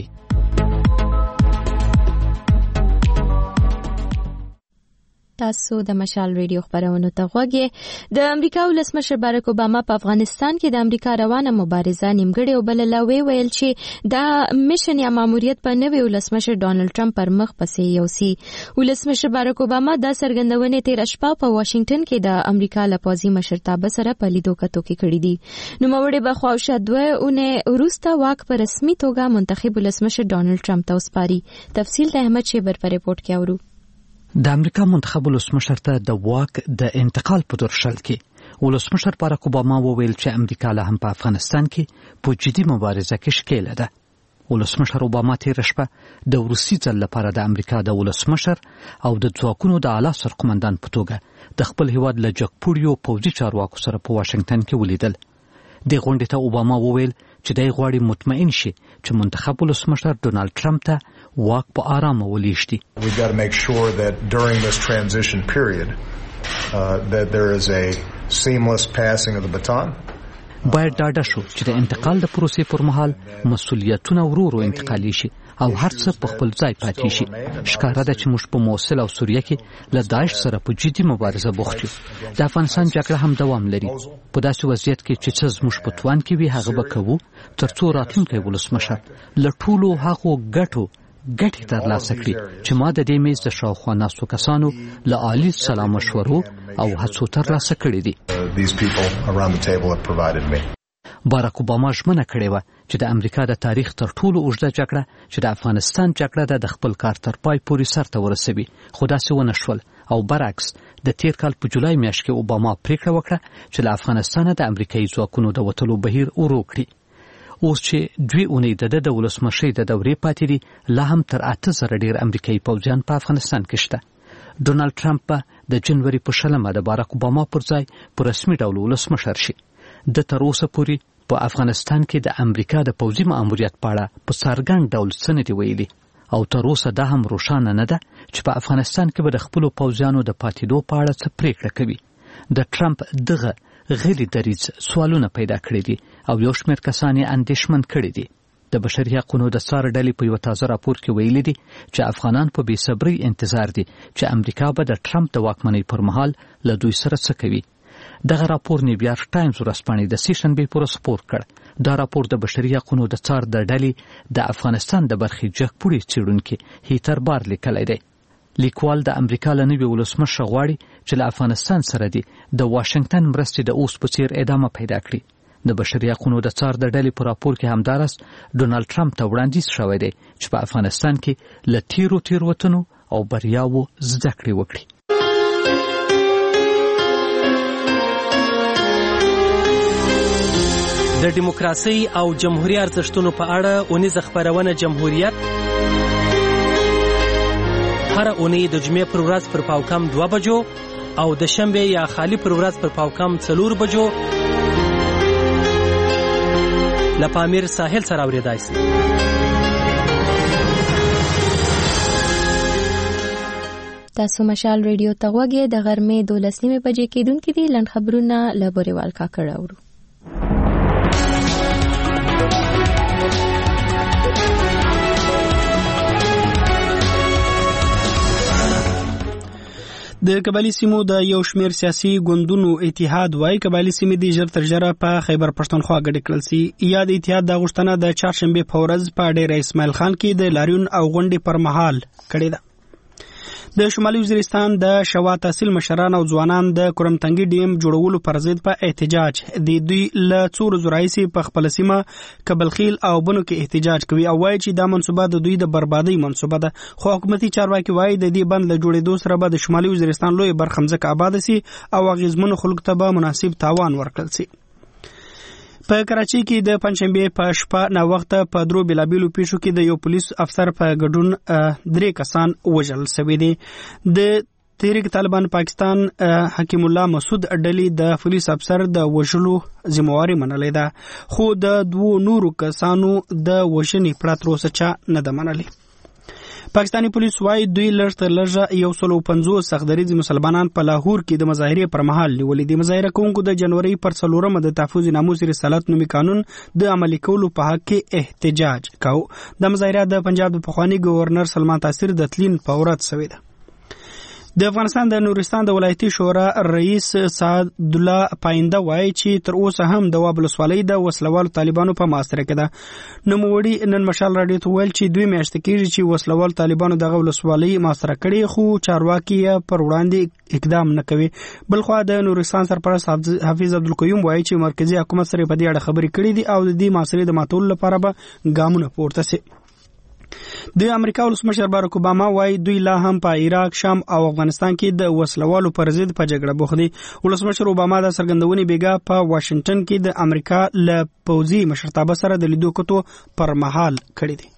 تاسو د مشال ریډیو خبرونو ته غوږی. د امریکا ولسمشر بارک اوباما په افغانستان کې د امریکا روانه مبارزه نیمګړې وبلله. وی ویل چې دا میشن یا ماموریت په نوي ولسمشر ډانلډ ټرمپ پر مخ پسې یوسي. ولسمشر بارک اوباما دا څرګندونې تېره شپه په واشنگټن کې د امریکا له پوځي مشرتابه سره په لیدو کتو کې کړي دي. نوموړي به خواوشا دوه اونۍ وروسته واک په رسمي توګه منتخب ولسمشر ډانلډ ټرمپ ته وسپاري. تفصیل د احمد شیبر په ریپورت کې اورو. د امریکا منتخب ولسمشر ته د واک د انتقال په دور شل کې ولسمشر بارک اوباما وویل چې امریکا له هم په افغانستان کې په جدي مبارزه کې ښکېله ده. ولسمشر اوباما تېره شپه د وروستي ځل لپاره د امریکا د ولسمشر او د ځواکونو د اعلی سرقمندان په توګه د خپل هیواد له جګپوړیو پوځي چارواکو سره په واشنګټن کې ولیدل. د غونډې ته اوباما وویل چې دی غواړي مطمئن شي چې منتخب ولسمشر ډونالډ ټرمپ ته واک په آرامه ولېږدي. We've got to make sure that during this transition period uh, that there is a seamless passing of the baton. باید ډاډه شو چې د انتقال د پروسې پر مهال مسؤلیتونه ورو ورو انتقالي شي او هر څه په خپل ځای پاتې شي. ښکاره ده چې موږ په موصل او سوریه کې له داعش سره په جدي مبارزه بوخت یو. د افغانستان جګړه هم دوام لري. په داسې وضعیت کې چې څه زموږ په توان کې وي هغه به کوو تر څو راتلونکی ولسمشر له ټولو هغو ګټو ګټې ترلاسه کړي چې ما د دې میز د شاوخوا ناستو کسانو له عالي سلا مشورو او هڅو ترلاسه کړي دي. بارک اوباما ژمنه کړې وه چې د امریکا د تاریخ تر ټولو اوږده جګړه چې د افغانستان جګړه ده د خپل کار تر پای پورې سرته ورسوي، خو داسې ونه شول او برعکس د تیر کال په جولای میاشت کې اوباما پریکړه وکړه چې له افغانستانه د امریکایي ځواکونو د وتلو بهیر ورو کړي. اوس چې دوی اونۍ د ده د ولسمشۍ د دورې پاتې دي لا هم تر اته زره ډېر امریکایي پوځیان په افغانستان کې شته. ډونالډ ټرمپ به د جنوري په شلمه د بارک اوباما پر ځای په رسمي ډول ولسمشر شي. د تر اوسه پورې په افغانستان کې د امریکا د پوځي ماموریت په اړه په څرګند ډول څه نه دي ویلي او تر اوسه دا هم روښانه نه ده چې په افغانستان کې به د خپلو پوځیانو د پاتېدو په اړه څه پریکړه کوي. د ټرمپ دغه غلی دریځ سوالونه پیدا کړي دي او یو شمېر کسان یې اندېښمن کړي دي. د بشري حقونو د څار ډلې په یو تازه راپور کې ویلي دي چې افغانان په بې صبرۍ انتظار دي چې امریکا به د ټرمپ د واکمنۍ پر مهال له دوی سره څه کوي. دغه راپور نیویارک ټایمز ورځپاڼې د سې شنبې په ورځ خپور کړ. دا راپور د بشري حقونو د څار د ډلې د افغانستان د برخې جګپوړي څېړونکي هیتر بار لیکلی دی. لیکوال د امریکا له نوي ولسمشر غواړي چې له افغانستان سره دي د واشنګټن مرستې د اوس په څیر ادامه پیدا کړي. د بشري حقونو د څار د ډلې په راپور کې همداراز ډونالډ ټرمپ ته وړاندیز شوی دی چې په افغانستان کې له تیرو تیروتنو او بریاوو زده کړې وکړي. د دیموکراسۍ او جمهوریت ارزښتونو په اړه اونیزه خپرونه جمهوریت هر اونۍ د جمعې پر ورځ پر پاوکم دوه بجو او د شنبې یا خالی پر ورځ پر پاوکم څلور بجو له پامیر ساحل سره اورېدای شي. تاسو مشال ریډیو ته غوږی د غرمې دولسمې بجې کېدونکې دي. لنډ خبرونه له بوريوال کاکړ اورو. د قبایلی سیمو د یو شمیر سیاسي ګوندونو اتحاد وايي قبایلی سیمې د ژر تر ژره په خیبر پښتونخوا ګډ کړل سي. یا د اتحاد د غوښتنه د چهارشنبه په ورځ په ډېر اسماعیل خان کې د لاریون او غونډې پر مهال کړې ده. د شمالي وزیرستان د شوا تحصیل مشران او ځوانان د کرمتنګي ډیم جوړولو پر ضد په احتجاج د دوی له څور زراعي په خپل سیمه کبلخیل او بنو کې احتجاج کوي او وایي چې دا منصوبه د دوی د بربادي منصوبه ده. خو حکومتي چارواکي وایي د دې بند له جوړېدو سره به د شمالي وزیرستان لوی برخه مځکه آباد سي او اغیزمنو خلکو ته به مناسب تاوان ورکړل سي. په کراچۍ کې د پنځشنبه په شپه نا وخت په درو بلابلو پیښو کې د یو پولیس افسر په ګډون درې کسان وژل شوي دي. د تحریک طالبان پاکستان حکیم الله مسعود ډلې د پولیس افسر د وژلو ذمہواری منلې ده خو د دوو نورو کسانو د وژنې پړه تر اوسه چا نه ده منلې. پاکستانی پولیس وايي دوی لږ تر لږه یو سل او پنځوس سختدریځ مسلمانان په لاهور کې د مظاهرې پر مهال نیولې دي. مظاهره کوونکو د جنوري پر څلورمه د تحفظ ناموس رسالت نومي قانون د عملي کولو په حق کې احتجاج کاوه. د مظاهره د پنجاب د پخوانی گورنر سلمان تاثیر د تلین په ورځ شوې ده. د افغانستان د نورستان د ولایتي شورا رئیس سعد الله پاینده وایي چې تر اوسه هم د وابل ولسوالۍ د وسلوالو طالبانو په محاصره کې ده. نوموړي نن مشال راډیو ته ویل چې دوی میاشتې کېږي چې وسلوالو طالبانو دغه ولسوالۍ محاصره کړې خو چارواکي یې پر وړاندې اقدام نه کوي. بلخوا د نورستان سرپرست حافظ عبدالقیوم وایي چې مرکزي حکومت سره په دې اړه خبرې کړې دي او د دې محاصرې د ماتولو لپاره به ګامونه پورته شي. د امریکا ولسمشر باراک اوباما وايي دوی لا هم په عراق، شام او افغانستان کې د وسلوالو پر ضد په جګړه بوخت دي. ولسمشر اوباما د څرګندونې بیګا په واشنگټن کې د امریکا له پوځي مشرتابه سره د لیدو کتو پر مهال کړی دی.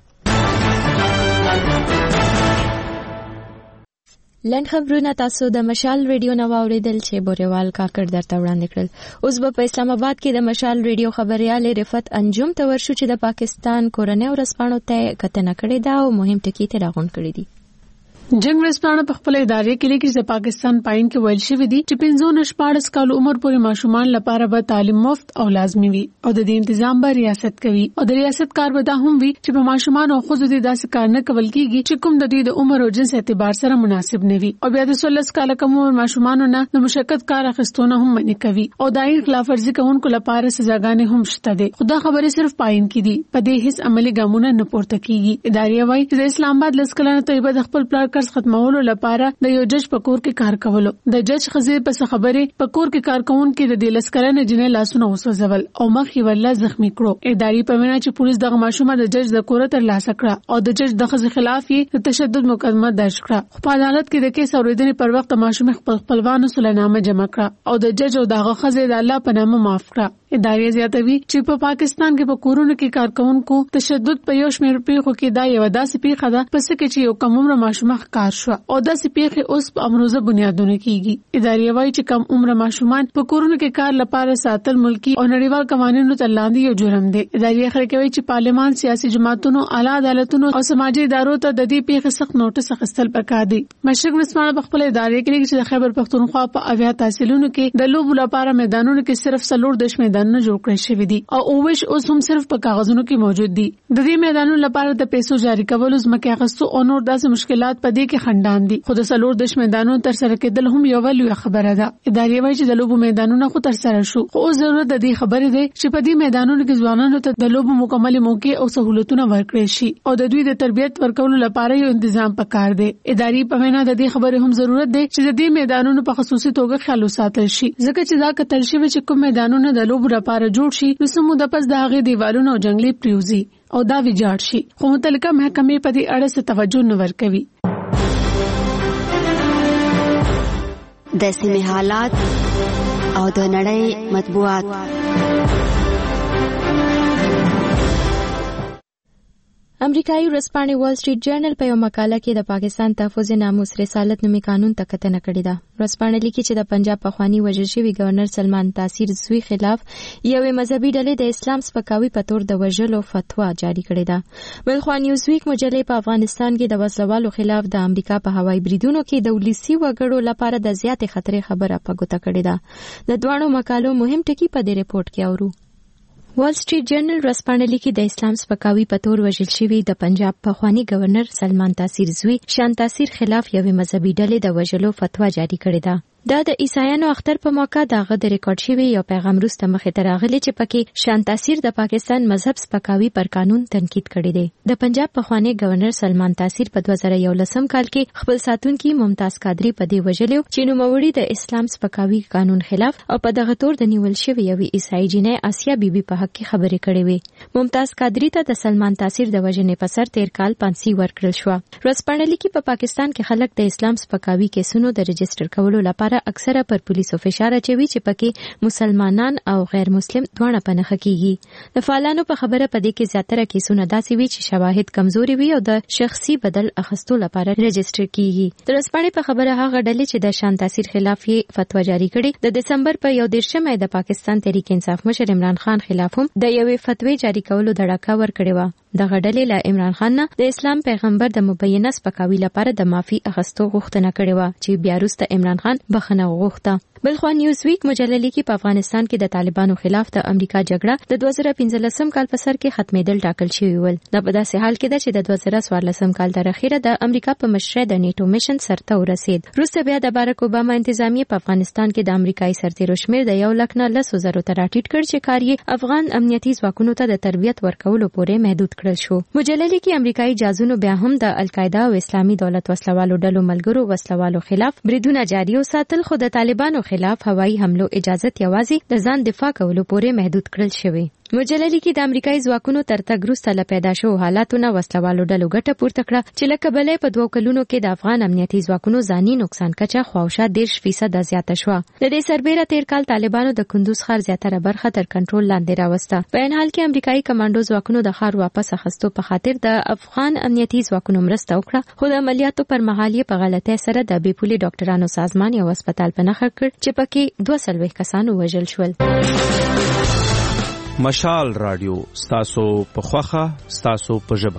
لنډ خبرونه تاسو د مشال ریډیو نو اوریدل چې بوريوال کاکړ درته وړاندې کړل. اوس به په اسلام آباد کې د مشال ریډیو خبريال رفت انجم ته ورشو چې د پاکستان کورنۍ ورسپانو ته کتنه کړې ده او مهم ټکی ته راغون کړی دي. جنگ ورسپانه په خپل ادارې کې لیکي چې پاکستان پاین کې ویل شوی دی چې پنځه نشپاړس کال عمر پورې ماشومان لپاره به تعلیم مفت او لازمي وي او د دې تنظیم به ریاست کوي او د ریاست کار به دا هم وي چې په ماشومان او خود دې داسې کار نه کول کیږي چې کوم د دې د عمر او جنس اعتبار سره مناسب نه وي او بیا د څلورلس کال کم عمر ماشومان نه د مشکل کار اخیستونه هم منې کوي او دای خلاف ورزي کوونکو لپاره سزاګانې هم شته دي. خدا خبره صرف پاین کې دي په دې هیڅ عملی ګامونه نه پورته کیږي. ادارې وايي چې د اسلام آباد لسکلانه طیبه د خپل پلان قرض ختمولو لپاره د یو جج په کور کې کار کولو د جج خزې په خبره په کور کې کارکون کې د دې لسکلانه جنې لاسونه وسوځول او مخ یې ولله زخمی کړو. ادارې په وینا چې پولیس دغه ماشومه د جج د کور تر لاس کړه او د جج د خزې خلاف یې د تشدد مقدمه درج کړه. په عدالت کې د کیس اوریدنې پر وخت ماشومه خپل خپلوانو سلنامه جمع کړه او د جج او دغه خزې د الله په نامه معاف کړه. ادارې زیاتوي چې په پاکستان کې په کورونو کې کارکونکو تشدد په یو شمېر پیښو کې دا یو داسې پیښه ده پس کې چې یو کم عمر ماشومه ښکار شو او داسې پیښې اوس په امروزه بنیادونو کېږي. ادارې وايي چې کم عمر ماشومان په کورونو کې کار لپاره ساتل ملکی او نړیوال قوانینو ته لاندې یو جرم دی. ادارې خبرې کوي چې پارلمان، سیاسي جماعتونو، اعلی عدالتونو او سماجي ادارو ته د دې پیښې سخت نوټس اخیستل پکار دي. مشرق ورسپانه په خپل ادارې کې لیکي چې د خیبر پښتونخوا په اویا تحصیلونو کې د لوبو لپاره میدانونو کې صرف څلور دیش میدانونه جوړ کړل شوي دي او اوویش اوس هم صرف په کاغذونو کې موجود دي. د دې میدانونو لپاره د پیسو جاری کولو ځمکې اخیستو او نور داسې مشکلات په دې کې خندان دي. خو د څلور دیش میدانونو تر سره کېدل هم یو ولوي خبره ده. ادارې وايي چې د لوبو میدانونه خو تر سره شو خو اوس ضرورت د دې خبرې ده چې په دې میدانونو کې ځوانانو ته د لوبو مکمل موقع او سہولتونه ورکړي شي او د دوی د تربیت ورکولو لپاره یو تنظیم پکار دی. ادارې په وینا د دې خبرې هم ضرورت ده چې د دې میدانونو په خصوصي توګه خیال وساتل شي ځکه چې دا کتل شوی چې کوم میدانونه د لوبو لپاره جوړ شي نو سمو د پس د هغه دیوالونو او جنگلي پریوزي او دا ویجاړ شي خو متعلقه محکمې په دې اړه څه توجه نه ورکوي. د سیمې حالات او د نړۍ مطبوعات. امریکایي ورځپاڼې وال سټریټ جرنل په یو مقاله کې د پاکستان تحفظ ناموس رسالت نومي قانون ته کتنه کړې ده. ورځپاڼه لیکي چې د پنجاب پخوانی وژل شوی گورنر سلمان تاثیر زوی خلاف یوې مذهبي ډلې د اسلام سپکاوي په تور د وژلو فتوا جاری کړې ده. بلخوا نیوزویک مجلې په افغانستان کې د وسلوالو خلاف د امریکا په هوایي بریدونو کې د ولسی وګړو لپاره د زیاتې خطرې خبره په ګوته کړې ده. د دوه مقالو مهم ټکي په دې ریپورت کې اورو. وال سټریټ جرنل ورځپاڼه لیکي د اسلام سپکاوي په تور وژل شوی د پنجاب پخوانی گورنر سلمان تاثیر زوی شان تاثیر خلاف یوې مذهبي ډلې د وژلو فتوا جاری کړې ده. دا د عیسایانو اختر په موقع دغه د ریکارډ شوی یو پیغام وروسته مخې ته راغلی چې پکې شان تاثیر د پاکستان مذهب سپکاوي پر قانون تنقید کړی دی. د پنجاب پخوانی گورنر سلمان تاثیر په دوه زره یولسم کال کې خپل ساتونکي ممتاز قادری په دې وژلو چې نوموړي د اسلام سپکاوي قانون خلاف او په دغه تور د نیول شوی یو عیسائی جنې آسیا بیبي په حق کې خبرې کړې وي. ممتاز قادری ته د سلمان تاثیر د وژنې په سر تیر کال پانسي ورکړل شو. ورځپاڼه لیکي په پاکستان کې خلک د اسلام سپکاوي کیسونو د رجستر کولو لپاره اکثره پر پولیسو فشار اچوي چې پکې مسلمانان او غیر مسلم دواړه په نښه کیږي. د فعالانو په خبره پدې کې زیاتره کیسونه داسې وي چې شواهد کمزوري وي او د شخصي بدل اخستو لپاره رجستر کیږي. د رسپانې په خبره هغه ډلې چې د شان تاثیر خلاف یې فتوا جاری کړي د دسمبر په یو دیرشمه د پاکستان تحریک انصاف مشر عمران خان خلاف هم د یوې فتوی جاری کولو دړکه ورکړې و. دغه ډلې له عمران خان نه د اسلام پیغمبر د مبینه سپکاوي لپاره د معافي اخستو غوښتنه کړې و چې بیا وروسته عمران خان بخښنه وغوښته. بلخوا نیوزویک مجله لیکي په افغانستان کې د طالبانو خلاف د امریکا جګړه د دوه زره پنځلسم کال په سر کې ختمېدل ټاکل شوی ول. دا په داسې حال کې ده چې د دوه زره څوارلسم کال تر اخره د امریکا په مشرۍ د نیټو میشن سرته ورسید. وروسته بیا د بارک اوباما انتظامیه په افغانستان کې د امریکایي سرتیرو شمیر د یو لک نه لسو زرو ته راټیټ کړ چې کار یې افغان امنیتي ځواکونو ته د تربیت ورکولو پورې محدود کړل شو. مجله لیکي امریکایي جاسوسانو بیا هم د القاعده او اسلامي دولت وسلوالو ډلو ملګرو وسلوالو خلاف بریدونه جاری وساتل، خو د طالبانو خلاف هوایي حملو اجازت یوازې د ځان دفاع کولو پورې محدود کړل شوی. مجله لیکي د امریکایي ځواکونو تر تګ وروسته له پیدا شو حالاتو نه وسلوالو ډلو ګټه پورته کړه چې له کبله په دوه کلونو کې د افغان امنیتي ځواکونو ځاني نقصان کچه خواوشا دېرش فیصد زیاته شوه. د دې سربېره تیر کال طالبانو د کندوز ښار زیاتره برخه تر کنټرول لاندې راوسته. په عین حال کې امریکایي کمانډو ځواکونو د ښار واپس اخیستو په خاطر د افغان امنیتي ځواکونو مرسته وکړه، خو د عملیاتو پر مهال یې په غلطۍ سره د بې پولي ډاکټرانو سازمان یو هسپتال په نښه کړ چې پکې دوه څلوېښت کسان ووژل شول. مشال رادیو ستاسو په خوخه ستاسو په ژبه.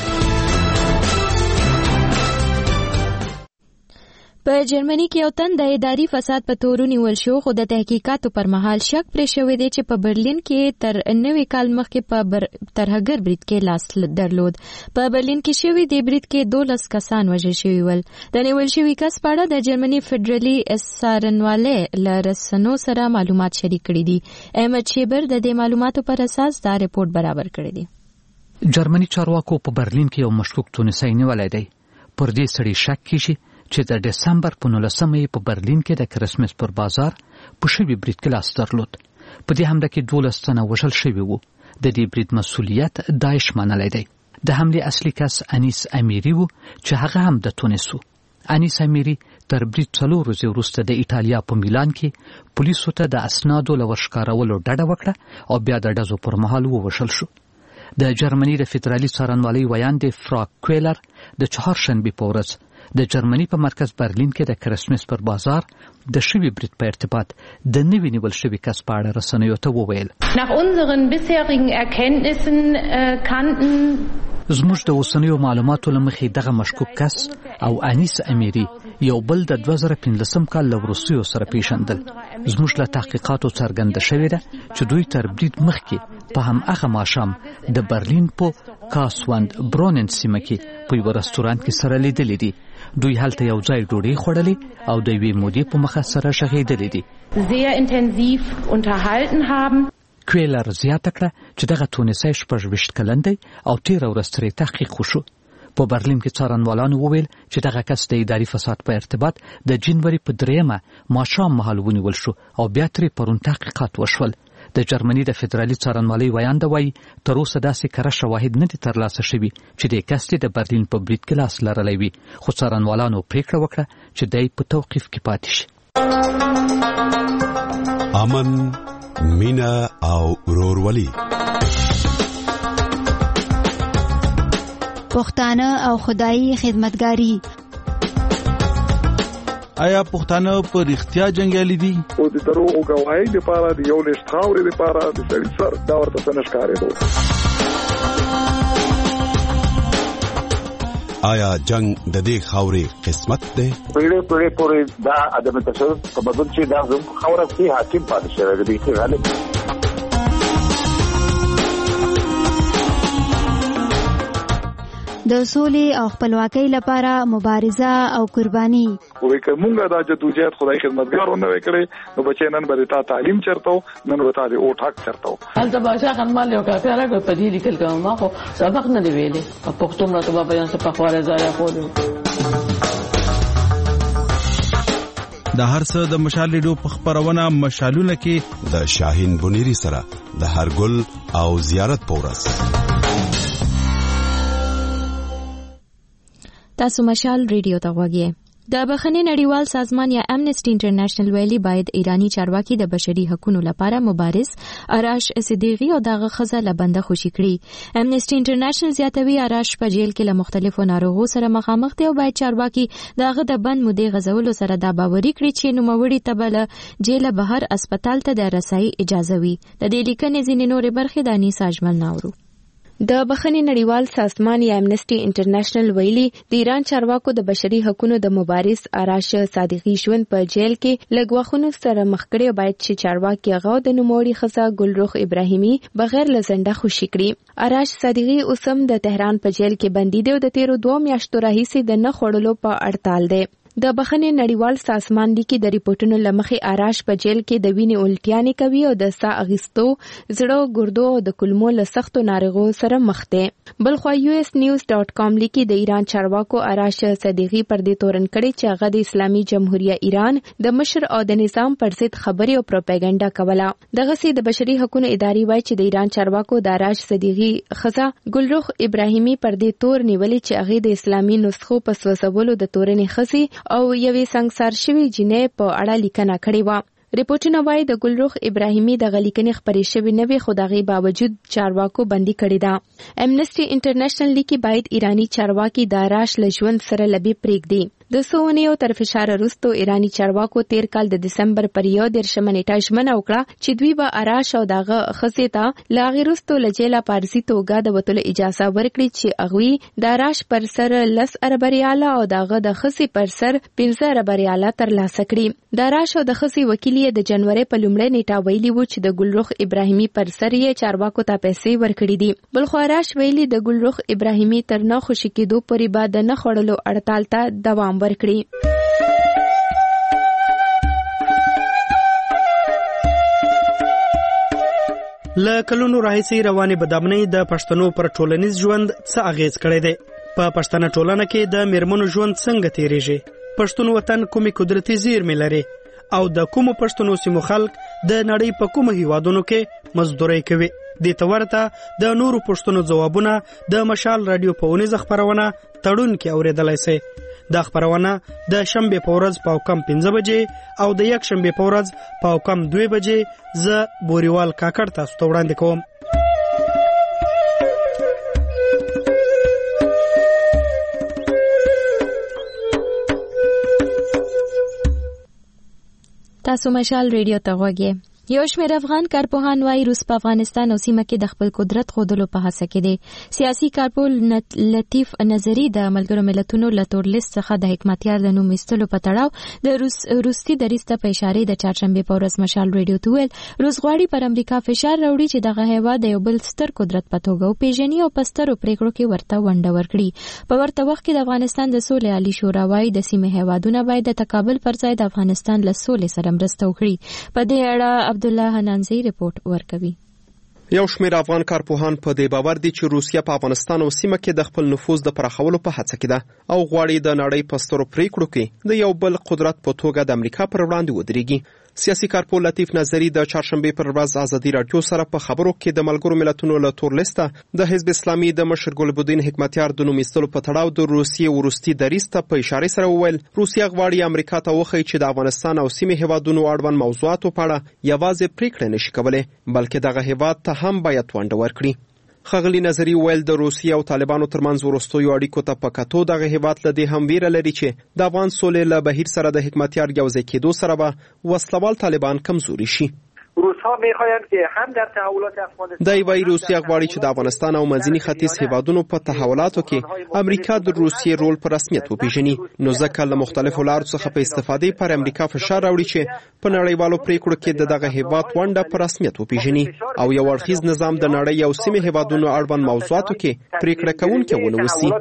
په جرمني کې یو تن د اداري فساد په تور ونیول شو، خو د تحقیقاتو پر مهال شک پرې شوی دی چې په برلین کې تر نوي کال مخکې په بر... ترهګر برید کې لاس درلود. په برلین کې شوی دی برید کې دولس کسان وژل شوي ول. د نیول شوي کس په اړه د جرمني فدرالي څارنوالۍ له رسنیو سره معلومات شریک کړي دي. احمد شیبر د دې معلوماتو پر اساس دا ریپورت برابر کړی دی. جرمني چارواکو په برلین کې یو مشکوک تونسي نیولی دی. پر دې سړي شک کیږي چې د دسمبر په نولسمه په برلین کې د کرسمس پر بازار په شوي برید کې لاس درلود. په دې حمله کې دولس تنه وژل شوي وو. د دې برید مسؤلیت داعش منلی دی. د حملې اصلي کس انیس امیری وو چې هغه هم د تونس وو. انیس امیری تر برید څلور ورځې وروسته د ایټالیا په میلان کې پولیسو ته د اسنادو له ورښکارولو ډډه وکړه او بیا د ډزو پر مهال ووژل شو. د جرمني د فدرالي څارنوالۍ ویاند فرانک کویلر د چهارشنبې په ورځ د جرمني په مرکز برلین کې د کرسمس پر بازار د شوي برید په ارتباط د نوي نیول شوي کس په اړه رسنیو ته وویل. nach unseren bisherigen Erkenntnissen kannten زموږ د اوسنیو معلوماتو له مخې دغه مشکوک کس او انیس امیری یو بل د دوه زره پنځلسم کال له وروستیو سره پیژندل. زموږ له تحقیقاتو څرګنده شوې ده چې دوی تر برید مخکې په هماغه ماښام د برلین په کاسوند برونن سیمه کې په یوه رستورانت کې سره لیدلي دي. دوی هلته یو ځای ډوډۍ خوړلې او د یوې مودې په مخه سره غږېدلي دي. sehr intensiv unterhalten haben. کویلر زیاته کړه چې دغه تونسي شپږ ویشت کلن دی او تېره ورځ ترې تحقیق وشو. په برلین کې څارنوالانو وویل چې دغه کس د اداري فساد په ارتباط د جنوري په دریمه ماښام مهال ونیول شو او بیا ترې پرون تحقیقات وشول. د جرمني د فدرالي څارنوالۍ ویانده وایي تر اوسه داسې کره شواهد نه دي ترلاسه شوي چې د کس د برلین په برید کې لاس لرلی وي، خو څارنوالانو پریکړه وکړه چې دی په توقیف کې پاتې شي. امن، مینا او ورورولي. پښتانه او خدایي خدمتګاری. آیا پښتانه په رښتیا جنگیالي دي؟ او د دروغو گواهی لپاره د یو لښت خاورې لپاره د سړي سر دا ورته څه نه ښکارېدو. آیا جنگ د دې خاورې قسمت دی؟ پیړې پیړې پورې دا عدم تصرف تمدن چې دا زموږ خاوره کې حاکم پاتې شوی دی چې غالب د سولې او خپلواکۍ لپاره مبارزه او قرباني. وې کومه دا جدوجہد خدای خدمتګارونه وکړي نو بچي نن به تا تعلیم چرته نن به تا او ټاک چرته هلته باشا خنمال یو کافي راغی په دې لیکل کوم ما خو سبق نه دی ویلې په پښتو مړه ته بابا یان څه په خواره ځای خو د هر څه د مشال ریډیو په خبرونه مشالونه کې د شاهین بنيري سره د هرګل او زیارت پورس. تاسو مشال ریډیو ته غوږی. د بخښنې نړیوال سازمان یا امنسټي انټرنیشنل ویلي باید ایرانی چارواکي د بشري حقوقو لپاره مبارز اراش صدیقی او دغه خزه لبنده خوشي کړي. امنسټي انټرنیشنل زیاتوي اراش په جیل کې له مختلفو ناروغو سره مخامخ دی او باید چارواکي دغه د بند مودې غزولو سره دا باوري کړي چې نوموړي ته بل جیل بهر اسپیټال ته د رسایي اجازه وي. د دې لیکنې ځینې نورې برخې د انیس اجمل ناورو. د بخښنې نړیوال سازمان یا امنسټي انټرنیشنل ویلي د ایران چارواکو د بشري حقوقو د مبارز اراش صادقي ژوند په جیل کې لګواخونو سره مخ کړي او باید چې چارواکي هغه د نوموړي خزه ګلرخ ابراهیمي بغیر لزنده خوشي کړي. اراش صادقي اوسم د تهران په جیل کې بندي دی او د تیرو دوه میاشتو راهیسې د نه خړلو په اړتال دی. د بخښنې نړیوال سازمان لیکي د ریپورتونو لمخې اراش په جیل کې د وینې الټیانې کوي او د سا اغیستو زړه ګردو او د کلمو له سختو ناروغیو سره مخ دی. بلخوا یو اس نیوز ډاټ کام لیکي د ایران چارواکو اراش صدیقی پر دې تورن کړي چې هغه د اسلامي جمهوریت ایران د مشر او د نظام پر ضد خبري او پروپاګاندا کوله. دغه سي د بشري حقوقو ادارې وایي چې د ایران چارواکو د اراش صدیقی خزه ګلرخ ابراهیمي پر دې تور نیولې چې هغه د اسلامي نسخو په وسوسولو د تورنې خزي او یوې سنگسار شوی جنې په اړه لیکنه کړې و. ریپورتونه وايي د ګلرخ ابراهیمي د غلیکنې خبرې شوی نه وي خو دغه باوجود چارواکو بندي کړې ده. امنسټي انټرنیشنل لیکي باید ایرانی چارواکي د اراش له ژوند سره لبي پریږدي. د سونیو تر فشار وروسته ایرانی چارواکو تیر کال د دسمبر پر یو دیرشمه نیټه ژمنه وکړه چې دوی به اراش او دغه خزې ته لا غیرستو لجیلا پارسي توګه د وتلو اجازه ورکړي چې اغوی د اراش پر سر لس ارب ریاله او دغه د خزې پر سر پنځه ارب ریاله ترلاسه کړي. د اراش او د خزې وکیل د جنوري په لومړۍ نیټه ویلي و چې د ګلرخ ابراهیمي پر سر یې چارواکو ته پیسې ورکړي دي. بلخو اراش ویلي د ګلرخ ابراهیمي تر نه خوشی کېدو پورې بعد نه خړلو اړتال ته دوام ورکړي. له کلونو راهیسې روانې بدامنۍ د پښتنو پر ټولنیز ژوند څه اغیز کړی دی؟ په پښتنه ټولنه کې د میرمنو ژوند څنګه تیریږي؟ پښتون وطن کومې قدرتي زیرمې لري او د کومو پښتنو سیمو خلک د نړۍ په کومو هیوادونو کې مزدوري کوي؟ دې ته ورته د نورو پښتنو ځوابونه د مشال رادیو په اونیزه خبرونه تړون کې اورېدلای شئ. دا خبرونه د شنبه په ورځ په کم پنځه بجې او د یک شنبه په ورځ په کم دوه بجې ز بوريوال کاکړ تاسو ته وړاندې کوم. تاسو مشال ریډیو ته غوږی. یو شمېر افغان کارپوهان وايي روس په افغانستان او سیمه کې د خپل قدرت ښودلو په هڅه کې دي. سیاسي کارپوه لطیف نظری د ملګرو ملتونو له تورلیست څخه د حکمتیار د نوم ایستلو په تړاو د روس روسي دریځ ته په اشاره د چهارشنبه په ورځ مشال ریډیو ته ویل روس غواړي پر امریکا فشار راوړي چې دغه هیواد د یو بل ستر قدرت په توګه وپیژني او په سترو پریکړو کې ورته ونډه ورکړي. په ورته وخت کې د افغانستان د سولې عالی شورا وايي د سیمې هیوادونه باید د تقابل پر ځای د افغانستان له سولې سره مرسته وکړي. په دې اړه عبد الله حنانزی رپورت ورکوي. یو شمېر افغان کارپوهان په دې باور دي چې روسیه په افغانستان او سیمه کې د خپل نفوذ د پراخولو په هڅه کې ده او غواړي د نړۍ په سترو پریکړو کې د یو بل قدرت په توګه د امریکا پر وړاندې ودرېږي. سیاسي کارپوه لطیف نظری د چهارشنبه پر ورځ ازادي رادیو سره په خبرو کې د ملګرو ملتونو له تورلیسته د حزب اسلامي د مشر ګلبدین حکمتیار د نوم ایستلو په تړاو د روسیې وروستي دریځ ته په اشاره سره وویل روسیه غواړي امریکا ته وښیي چې د افغانستان او سیمې هیوادونو اړوند موضوعاتو په اړه یوازې پریکړه نشي کولای بلکې دغه هیواد ته هم باید ونډه ورکړي. ښاغلي نظري ویل د روسیې او طالبانو ترمنځ وروستیو اړیکو ته په کتو دغه هیواد له دې هم ویره لري چې د افغان سولې له بهیر سره د حکمتیار یوځای کېدو سره به وسلوال طالبان کمزوري شي. روس‌ها می‌خواهند که هم در تحولات افغانستان دای وای روسیه غواړي چې د افغانستان او منځني ختیځ هیوادونو په تحولاتو کې امریکا د روسیې رول په رسمیت وپیژني، نو ځکه له مختلفو لارو څخه په استفادې پر امریکا فشار راوړي چې په نړیوالو پریکړو کې د دغه هیواد ونډه په رسمیت وپیژني او یو اړخیز نظام د نړۍ او سیمې هیوادونو اړوند موضوعاتو کې پریکړه کوونکې ونه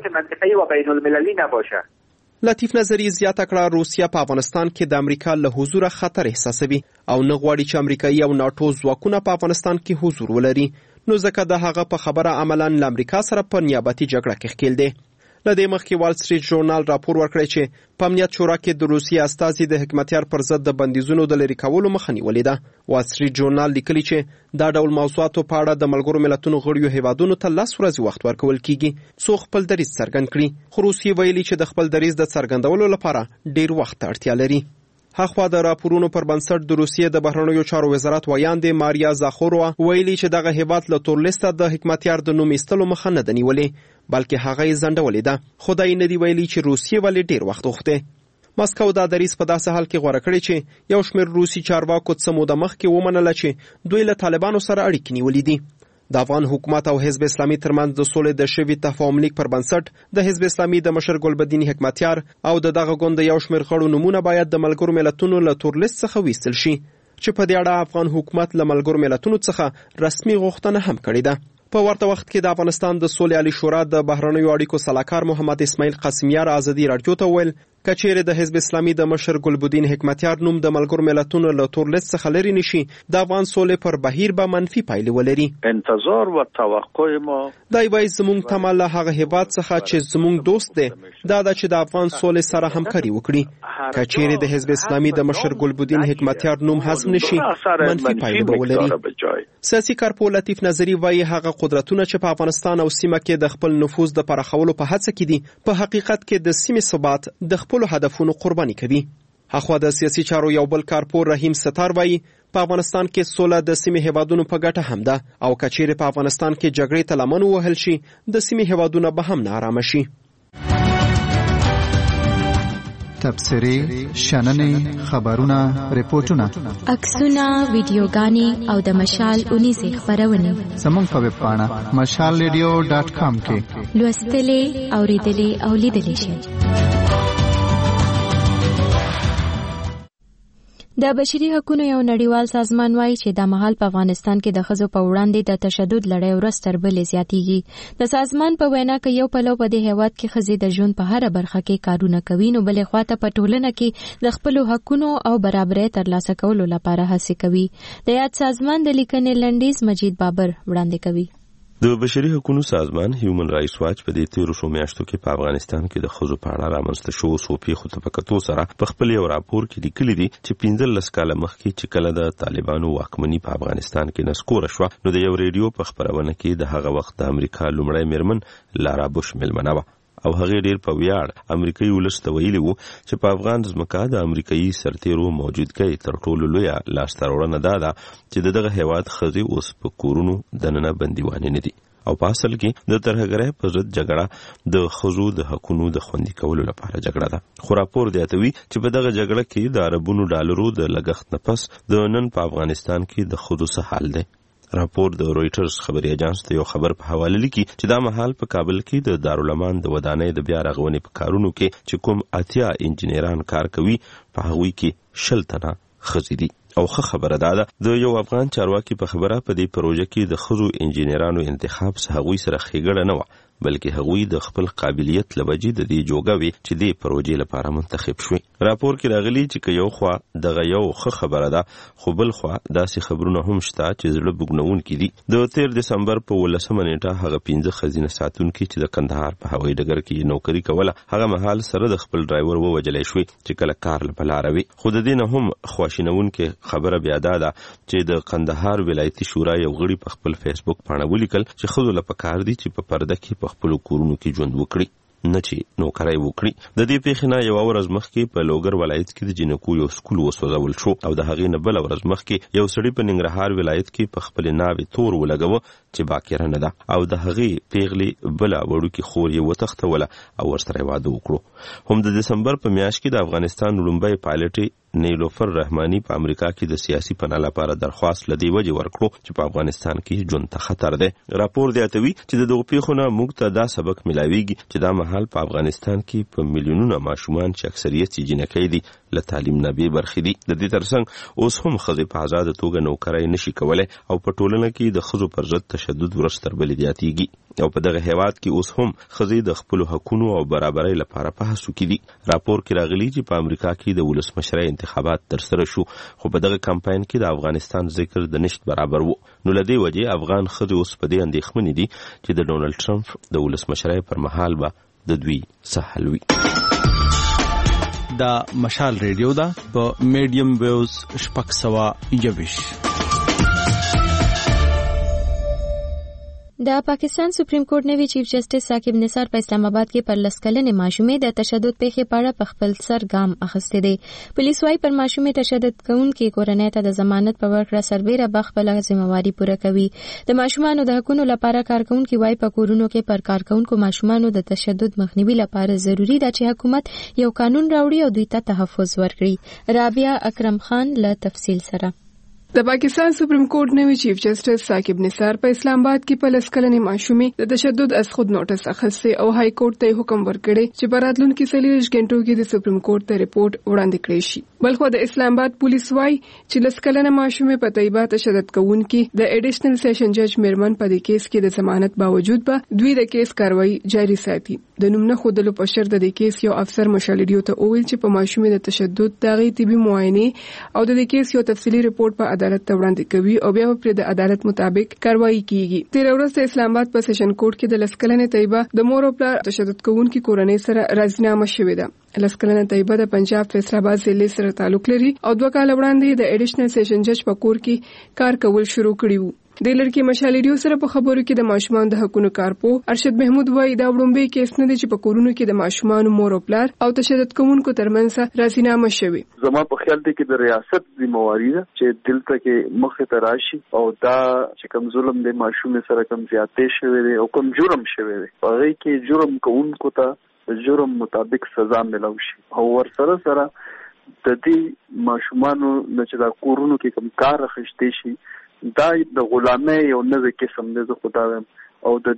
وسی. لطیف نظری زیاته کړه روسیه په افغانستان کې د امریکا له حضور خطر احساسوي او نه غواړي چې امریکایي او ناتو ځواکونه په افغانستان کې حضور ولري، نو ځکه د هغه په خبره عملاً له امریکا سره په نیابتي جګړه کې ښکېل دی. له دې مخکې وال سټریټ ژورنال راپور ورکړی چې په امنیت شورا کې د روسیې استازي د حکمتیار پر ضد د بندیزونو د لرې کولو مخه نیولې ده. وال سټریټ ژورنال لیکلي چې دا ډول موضوعاتو په اړه د ملګرو ملتونو غړیو هیوادونو ته لس ورځې وخت ورکول کیږي څو خپل دریځ څرګند کړي، خو روسیې ویلي چې د خپل دریځ د څرګندولو لپاره ډیر وخت ته اړتیا لري. هغه د راپورونو پر بنسټ د روسیې د بهرنیو چارو وزارت ویاندې ماریا زاخوروا ویلي چې دغه هیواد له تور لیسته د حکمتیار د نوم ایستلو مخه نه ده نیولې، بلکې هغه یې ځنډولې ده، خو دا یې نه دي ویلي چې روسیې ولې ډیر وخت غوښتی. مسکو دا دریځ په داسې حال کې غوره کړی چې یو شمېر روسي چارواکو څه موده مخکې ومنله چې دوی له طالبانو سره اړیکې نیولې دي. د افغان حکومت او حزب اسلامي ترمنځ د سولې د شوي تفاهم لیک پر بنسټ د حزب اسلامي د مشر ګلبدین حکمتیار او د دغه ګوند یو شمېر غړو نومونه باید د ملګرو ملتونو له تور لیست څخه ویستل شي، چې په دې اړه افغان حکومت له ملګرو ملتونو څخه رسمي غوښتنه هم کړې ده. په ورته وخت کې د افغانستان د سولې عالی شورا د بهرنیو اړیکو سلاکار محمد اسماعیل قاسمیار ازادي رادیو ته ویل کچېره د حزب اسلامي د مشر ګلبدین حکمتیار نوم د ملګرو ملتونو له تور لیست څخه لري نشي، د افغان سولې پر بهیر به منفي پایلې ولري. انتظار و توقع ما دای وای زموږ تمه له هغه هیواد څخه چې زموږ دوست دی دا د چې د افغان سولې سره همکاري وکړي. کچېره د حزب اسلامي د مشر ګلبدین حکمتیار نوم حذف نشي، منفي پایلې به ولري. سیاسي کارپو لطیف نظری وای هغه قدرتونه چې په افغانستان او سیمه کې د خپل نفوذ د پراخولو په هڅه کې دي په حقیقت کې د سیمې ثبات د خپل هدفونو قرباني کوي. هغه د سیاسي چارو یو بل کارپور رحیم ستار وایي په افغانستان کې سوله د سیمې هیوادونو په ګټه هم ده او کچېره په افغانستان کې جګړې ته لمن ووهل شي د سیمې هیوادونه به هم ناارامه شي. تبصرې، شننې، خبرونه، ریپورتونه، عکسونه، ویډیوګانې او د مشال اونیزې خبرونه زموږ په ویب پاڼه مشال ریډیو ډاټ کام کې لوستلې، اوریدلې او لیدلې شئ. د بشري حقوقو یو نړیوال سازمان وایي چې د مهال په افغانستان کې د ښځو په وړاندې د تشدد لړۍ ورځ تر بلې زیاتېږي. د سازمان په وینا کې یو پلو په دې هیواد کې ښځې د ژوند په هره برخه کې کارونه کوي، نو بلې خواته په ټولنه کې د خپلو حقوقو او برابرۍ ترلاسه کولو لپاره هڅې کوي. د یاد سازمان د لیکنې لنډیز مجید بابر وړاندې کوي. د بشري حقوقو سازمان هیومن رایټس واچ په دې تیرو شو میاشتو کې په افغانستان کې د ښځو په اړه رامنځته شوو څو پیښو ته په کتو سره په خپل یو راپور کې لیکلي دي چې پنځلس کاله مخکې چې کله د طالبانو واکمني په افغانستان کې نسکوره شوه، نو د یو ریډیو په خپرونه کې د هغه وخت د امریکا لومړی میرمن لارا بوش مېلمنه وه او هغه ډیر په ویاړ امریکایي ولس ته ویلي وو چې په افغان ځمکه د امریکایي سرتیرو موجودګۍ تر ټولو لویه لاسته راوړنه دا ده چې د دغه هیواد ښځې اوس په کورونو دننه بندیوانې نه دي او په اصل کې د ترهګرۍ په ضد جګړه د ښځو د حقونو د خوندي کولو لپاره جګړه ده. خو راپور زیاتوي چې په دغه جګړه کې د عربونو ډالرو د لګښت نه پس د نن په افغانستان کې د ښځو څه حال دی. راپور د رويټرز خبري اژانس ته یو خبر په حواله لیکي چې دا مهال په کابل کې د دارالمان د ودانۍ د بیا رغونې په کارونو کې چې کوم اتیا انجنیران کار کوي په هغوی کې شل تنه ښځې دي. او ښه خبره ده د یو افغان چارواکي په خبره په دې پروژه کې د ښځو انجنیرانو انتخاب څه هغوی سره ښېګړه نه وه، بلکې هغوی د خپل قابلیت له وجې د دې جوګه وي چې دې پروژې لپاره منتخب شوي. راپور کې راغلي چې که یو خوا دغه یو ښه خبره ده، خو بل خوا داسې خبرونه هم شته چې زړه بوږنونکي دي. د تیر دسمبر په ولسمه نیټه هغه پنځه ښځینه ساتونکي چې د کندهار په هوایي ډګر کې نوکري کوله هغه مهال سره د خپل ډرایور ووجلی شوې چې کله کار له په لاره وي. خو د دې نه هم خواشینونکې خبره بیا دا ده چې د کندهار ولایتي شورا یو غړي په خپل فیسبوک پاڼه ولیکل چې ښځو له پکار دي چې په پرده کې په خپلو کورونو کې ژوند وکړي، نه چې نوکرۍ وکړي. د دې پیښې نه یوه ورځ مخکې په لوګر ولایت کې د جنکو یو سکول وسوځول شو او د هغې نه بله ورځ مخکې یو سړي په ننګرهار ولایت کې په خپلې ناوې تور ولګوه چې باکره نه ده او د هغې پیغلې بله وړوکې خور یې وتښتوله او ورسره واده وکړو. هم د دسمبر په میاشت کې د افغانستان لومړی پایلټ نیلوفر رحمانی په امریکا کې د سیاسي پناه لپاره درخواست لدی وجه ورکړو چې په افغانستان کې ژوند ته خطر ده. راپور زیاتوي چې د دغو پیښو نه موږ ته دا سبق ملاویږي چې دا مهال په افغانستان کې په میلیونونه ماشومان چې اکثریت یې جنکۍ دي له تعلیم نه بې برخې دي. د دې ترڅنګ اوس هم ښځې په آزاده توګه نوکرۍ نشي کولی او په ټولنه کې د ښځو پر ضد تشدد ورځ تر بلې زیاتېږي او په دغه هیواد کې اوس هم ښځې د خپلو حقونو او برابرۍ لپاره په هڅو کې دي. راپور کې راغلي چې په امریکا کې د ولسمشرۍ انتخابات ترسره شو خو په دغه کمپاین کې د افغانستان ذکر د نشت برابر وو. نو له دې وجې افغان ښځې اوس په دې اندېښمنې دي چې د ډونالډ ټرمپ د ولسمشرۍ پر مهال به د دوی څه حل وي. دا مشال ریډیو ده په میډیم ویوز شپږ سوه یویش. د پاکستان سپریم کورټ نوی چیف جسټس ثاقب نثار په اسلام آباد کې پر لس کلنې ماشومې د تشدد پیښې په اړه په خپل سر ګام اخیستی دی. پولیس وايي پر ماشومې تشدد کوونکې کورنۍ ته د ضمانت په ورکړه سربیره به خپله ذمہواري پوره کوي. د ماشومانو د حقونو لپاره کارکونکي وايي په کورونو کې پر کارکونکو ماشومانو د تشدد مخنیوي لپاره ضروری ده چې حکومت یو قانون راوړي او دوی ته تحفظ ورکړي. رابعه اکرم خان له تفصیل سره. د پاکستان سپریم کورټ نوی چیف جسټس ثاقب نثار په اسلام آباد کې په لس کلنې ماشومې د تشدد از خود نوټس اخیستی او های کورټ ته حکم ورکړی چې په راتلونکي څلوېښت غنټو کې د سپریم کورټ ته ریپورت وړاندې کړی شي. بلخو د اسلام آباد پولیس وايي چې لس کلنه ماشومې په طیبه تشدد کوونکي د ایډیشنل سیشن جج میرمن په دې کیس کې د ضمانت باوجود به دوی د کیس کاروایی جاری ساتي. د نوم نه خودلو په شرط د کیس یو افسر مشالډیو ته وویل چې په ماشومې د تشدد دغه طبي معاینه او د کیس یو تفصیلی ریپورت په عدالت ته وړاندې کوي او بیا پر د عدالت مطابق کاروایی کیږي. تیر ورځ د اسلام آباد په سیشن کورټ کې د لس کلنې طیبه د مور او پلار تشدد کوونکي کورنۍ سره راضینامه شوې ده. لس کلنه طیبه د پنجاب فیصل آباد ضلع سره تعلق لري او دوه کال وړاندې د ایډیشنل سیشن جج په کور کې کار کول شروع کړی وو. د لړکی مشالډیو سره په خبرو کې د ماشومان د حقوقو کارپو ارشد محمود وایي دا وړومبي کیس نه دی چې په کورونو کې د ماشومان مور او پلار او تشدد کوونکو ترمنځ راضینامه شوي. زما په خیال دی کې د ریاست ذمہواری ده چې دلته کې مخه ته راشي او دا چې کوم ظلم د ماشوم سره کوم زیاتې شوی دی او کوم جرم شوی دی هغه کې جرم کوونکو ته جرم مطابق سزا ملو شي او ورسره سره د دې ماشومانو چې دا کورونو کې کوم کار اخیستې شي دا د غلامۍ یو نوې قسم دی. زه خو دا وایم او د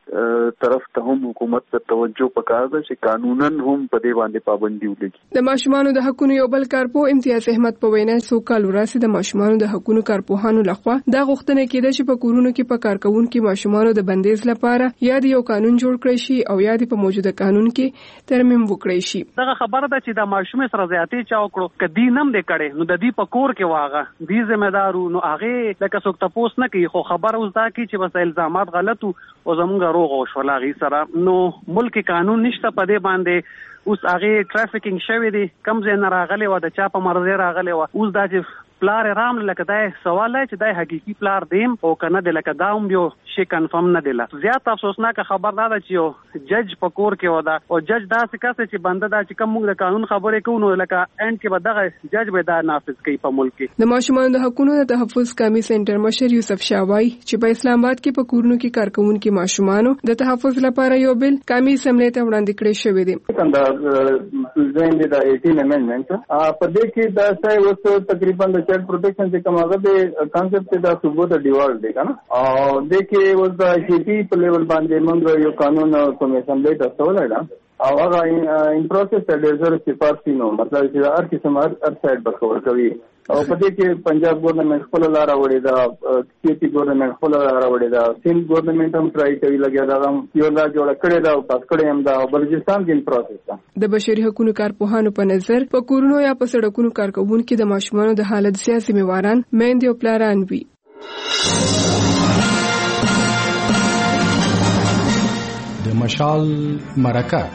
دې طرف ته هم حکومت ته توجه پکار ده چې قانونن هم په دې باندې پابندي ولګي. د ماشومانو د حقوقو یو بل کارپو امتیاز احمد په وینا څو کال وروسته د ماشومانو د حقوقو کارپوهانو لخوا دا غوښتنه کېده چې په کورونو کې په کارکونکو ماشومانو د بندیز لپاره یا د یو قانون جوړ کړی شي او یا د په موجوده قانون کې ترمیم وکړي شي. دا خبره ده چې د ماشوم سره زیاتې چا وکړو کدي نم دې کړي نو د دې په کور کې واغه دې ذمہدارو نو هغه لکه څوک تاسو نه کوي خو خبر اوس دا کی چې بس الزامات غلط او زمونږ روغ او شولاغي سره نو ملک قانون نشته په دې باندې اوس هغه ټرافیکینګ شوی دی کم ځای نه راغلی و د چا په مرزه راغلی و اوس دا چې پلار رام لکه دا سوال چې دا حقيقي پلار دیم او کنه د لکه دا هم یو شي کنفرم نه دی. زیات افسوسناک خبر دا چې یو جج په کور کې ودا او جج دا څه کاسه چې بنده دا چې کوم د قانون خبرې کوو لکه اند کې به دغه جج به دا نافذ کوي په ملک کې. د ماشومان د حقوقو د تحفظ قومي سنټر مشر یوسف شاوای چې په اسلام آباد کې په کورونو کې کارکونکو ماشومانو د تحفظ لپاره یو بل قومي اسمبلی ته وړاندې کړی شوی دی. د د eighteen amendment په دې کې دا ځای وسو تقریبا د چایلډ پروټیکشن چې کوم هغه د کانسپټ دا صوبو د ډیوال دی کنه او د کې وز د جی په لیول باندې موږ یو قانون کوم اسمبلی ته څولای دا او هغه ان پروسس د ډیزر سپارټي نو مطلب چې هر قسم هر سایډ بکور کوي او په دې کې پنجاب ګورنمنت خپل لار وړي دا کیپی ګورنمنت خپل لار وړي دا سیند ګورنمنت هم ټرای کوي لګیا دا هم یو لا جوړ کړي دا او پاس کړي هم دا بلوچستان کې پروسس ده. د بشري حقوقو کارپوهانو په نظر په کورونو یا په سړکونو کارکونکو د ماشومانو د حالت سیاسي میواران میندې او پلاران وي. د مشال مرکه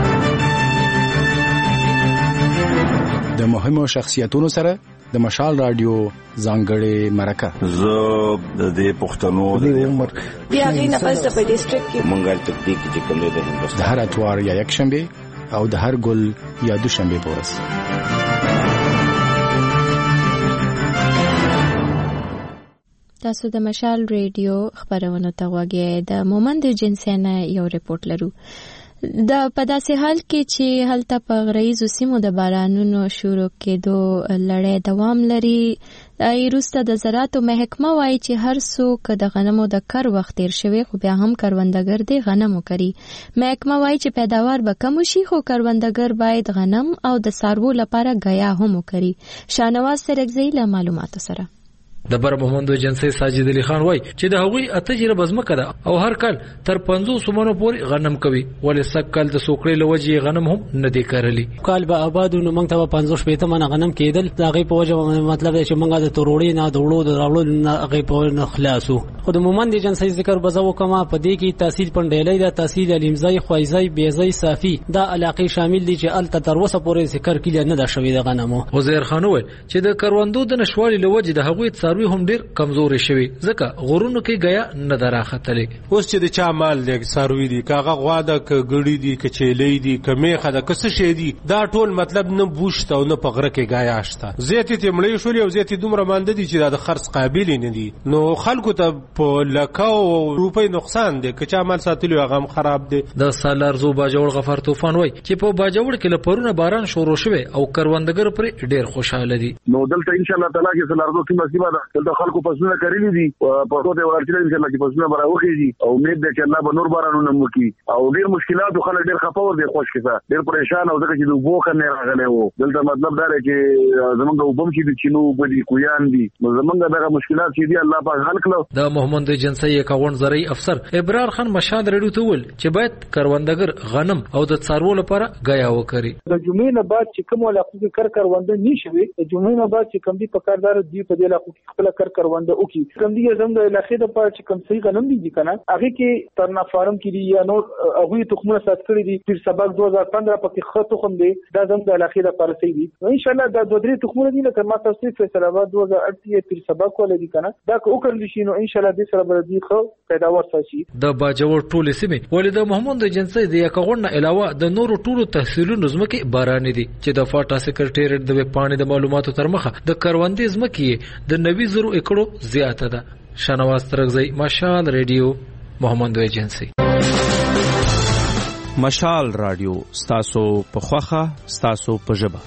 د مهمو شخصیتونو سره د مشال رادیو ځانګړې مرکه زه د دې پښتنو د عمر بیا غي نه پس په ډیسټریکټ کې مونږه تکتیک چې کوم د هندوستان د هر اتوار یا یک شنبه او د هر ګل یا دوشنبه په ورځ. تاسو د مشال ریډیو خبرونه ته غوږی د مومند جنسیانه یو ریپورت لرو. د په داسې حال کې چې هلته په غرایزو سیمو د بارانونو شروع کېدو لړۍ دوام لري، د وروسته د زراعتو محکمه وایي چې هر څوک د غنمو د کر وخت تیر شوی خو بیا هم کروندګر دی غنم وکري. محکمه وایي چې پیداوار به کم شي خو کروندګر باید غنم او د څاروو لپاره غیا هم وکري. شاهنواز سرکزی له معلوماتو سره. د بر محمد جنسی ساجد علي خان وای چې د هغوی اته جره بزمکه ده او هر کال تر پنځوس منو پورې غنم کوي، ولې سږ کال د سوکړې لوجې غنم هم نه دی کرلی. کال به آباد نو موږ ته پنځوس شپېته منه غنم کېدل، دا غي په وجه مطلب چې موږ د تروړې نه د وړو د راوړو نه غي په نه خلاصو. خو د محمد جنسی ذکر بزو کما په دې کې تحصیل پندېلې د تحصیل الیمزای خوایزای بیزای صافي دا علاقې شامل دي چې ال تر وسه پورې ذکر کړي نه دا شوی د غنمو. وزیر خان وای چې د کروندو د نشوالي لوجې د هغوی څاروي هم ډیر کمزوري شوی، ځکه غرونو کې غیا نه دراختلې. اوس چې د چا مال دی څاروي دي کاغه غوا ده ک ګړی دي ک چيلې دي ک میخه ده ک څه شي دي، دا ټول مطلب نه بوشت او نه پغره کې غیا شته. زیاتې تمړې شولې او زیاتې دومره مانده دي چې د خرڅ قابل نه دي، نو خلکو ته په لکاو روپۍ نقصان دی ک چا مال ساتلو هغه هم خراب دی. د سالارزو باجوړ غفار طوفان وای چې په باجوړ کې لپرونه باران شروع شوه او کروندګر پر ډیر خوشاله دي. نو دلته ان شاء الله تعالی کې سالارزو کې مسیبه ده، دلته خلکو پسونه کړی دي په توګه ورچې ان شاء الله کې پسونه براوخیږي او امید ده چې الله به نور بارانونه موکي. او ډیر مشکلات خلک ډیر خپه ور دي خوش کیسه ډیر پریشان او ځکه چې د وبو کنه راغلی وو. دلته مطلب دا دی چې زمونږ وبم چې د چینو بدی کویان دي، زمونږ دغه مشکلات چې دي الله پاک حل کړو. د محمد جنسی اکاونټ زرعي افسر ابرار خان مشاد رډو ته ول چې باید کروندګر غنم او د څاروو لپاره غیا وکړي. د جمعې نه بعد چې کوم علاقو کې کر کرونده نشوي، د جمعې نه بعد چې کوم دي په کاردار دی په دې علاقو کې خپل کر کرونده وکي. کوم دي زموږ د علاقې د پاره چې کوم صحیح غنم دي کنه هغه کې ترنا فارم کې دي یا نو هغه تخمونه سات کړی دي پیر سبق دو هزار پندرہ پکې خط تخم دي دا زموږ د علاقې د پاره صحیح دي. ان شاء الله دا دوه درې تخمونه دي لکه ما تاسو ته فیصله آباد دو هزار اٹھ پیر سبق ولې دي کنه دا کو کړل شي نو ان شاء الله دې سره به دي خو پیداوار شي. د باجوړ ټول سیمه ولې د محمد جنسی د یکغون علاوه د نورو ټولو تحصیلونو زمکه باران دي چې د فاټا سکرټریټ د پانی د معلوماتو تر مخه د کروندې زمکه د نوي زرو ایکړو زیاته ده. شاهنواز ترغزی مشال ریډیو محمد ایجنسی. مشال رادیو ستاسو په خوخه ستاسو په ژبه.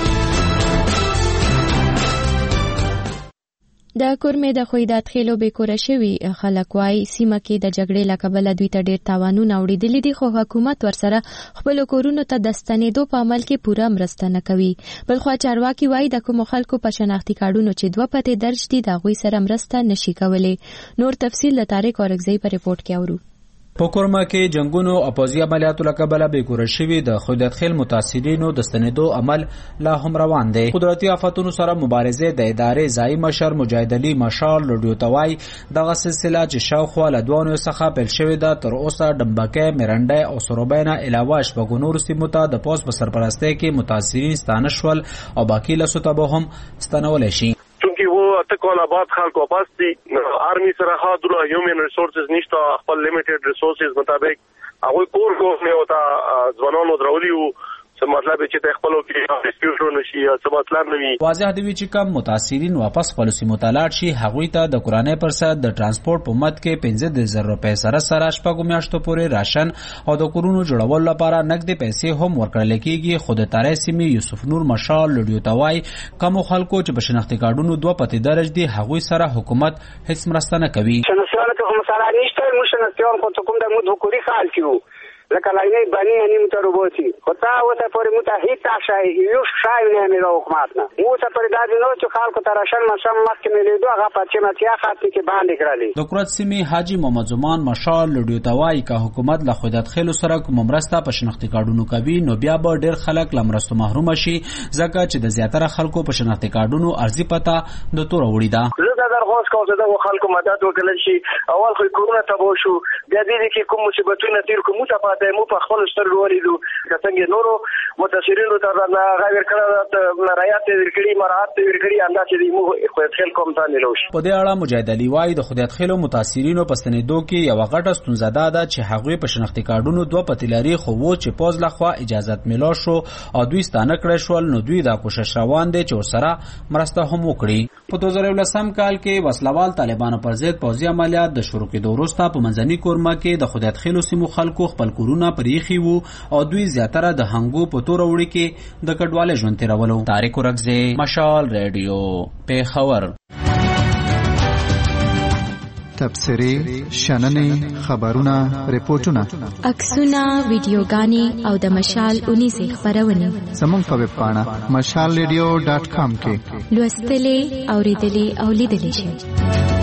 د کورمې د خویدات خېلو به کور شوی خلک وای سیمه کې د جګړې لکبل دوی ته ډیر تاوانونه اوریدلې دي خو حکومت ورسره خپل کورونو ته د ستنېدو په عمل کې پوره مرسته نه کوي. بلخو چارواکي وای د کوم خلکو په شناختی کارډونو چې دوه پته درج دي د غوي سره مرسته نشي کولای. نور تفصیل د طارق اورګزی په ریپورت کې اورو. په کورما کې جنگونو او پوځي عملیاتو لکبل به کور شوی د خودت خیل متاثرینو د ستنېدو عمل لا هم روان دی. قدرتي آفاتونو سره مبارزه د ادارې ځای مشر مجاهد علي مشال رډیو توای دغه سلسله چې شاوخوا له دوانو څخه پیل شوې ده تر اوسه ډمبکه میرنډه او سروبینا علاوه شپږ نور سیمو ته د پوس په سرپرستی کې متاثرین ستانه شول او باقی له څه به هم ستنول شي. چونکی وہ اتکول آباد خلکو پاس دي آرمی سره خاطر هیومن ریسورسز نشته خپل لیمیټډ ریسورسز مطابق هغه کور کوو نه وتا ځوانانو درولیو څه مطلب چې ته خپلو کې ریسکیو نشي څه مطلب نه وي. واضح دی چې کم متاثرین واپس خپل سیمو ته لاړ شي هغوی ته د قرانه پر سر د ترانسپورت په مد کې پنځه زره روپۍ سره سره شپږ میاشتو پورې راشن او د کورونو جوړول لپاره نقد پیسې هم ورکړل کېږي. خود تارې سیمې یوسف نور مشال لډیو توای کوم خلکو چې په شناختی کارډونو دوه پتی درج دي هغوی سره حکومت هیڅ مرسته نه کوي. شناخته کوم سره نشته مو شناختيان کو کوم د مو حکومتي خال کیو لکه لاینه بانی یعنی متروبوتی خدا وته پر متحد شای یو شای نه مې حکومت نه مو ته پر دادی نو چې خلکو تراشن مشم مخکې مې لیدو هغه پاتې متیا خاطر کې باندې کړلې. د قرات سیمې حاجی محمد زمان مشال لډیو توای کا حکومت له خودت خېلو سره کوم مرسته په شناختی کارډونو کوي نو بیا به ډیر خلک لمرستو محروم شي ځکه چې د زیاتره خلکو په شناختی کارډونو ارزي پتا د تور وړي دا. زه دا درخواست کوم چې د خلکو مدد وکړي شي اول خو کورونه تبو شو بیا دې کې کوم مصیبتونه تیر کوم ته ته مو په خپل سترګو ولیدو څنګه نورو متاثرینو ته دا غیر کړه رعایت ورکړي مراعات ورکړي اندازې دی مو خو خپل کوم ځان لوش په دې اړه مجاهد علي وايي د خدای خېلو متاثرینو په سندو کې یو غټه ستونزه ده چې هغوی په شناختی کارډونو دوه پتیلاري خو و چې پوز لخوا اجازه ملو شو او دوی ستانه کړی شول نو دوی دا کوشش روان دي چې ورسره مرسته هم وکړي په دوه زره ولسم کال کې وسلوال طالبانو پر ضد پوځي عملیات د شروع کېدو وروسته په منځني کورما کې د خدای خېلو سیمو خلکو خپل کورونه پریخي وو او دوی زیاتره د هنګو په تور وړي کې د کډواله ژوند تیرولو. طارق ورغزه مشال ریډیو پیښور. تبصرې شننې خبرونه ریپورتونه عکسونه ویډیوګانې او د مشال اونیزه خبرونه زموږ په ویب پاڼه مشال ریډیو ډاټ کام کې لوستلې اوریدلې او لیدلې شئ.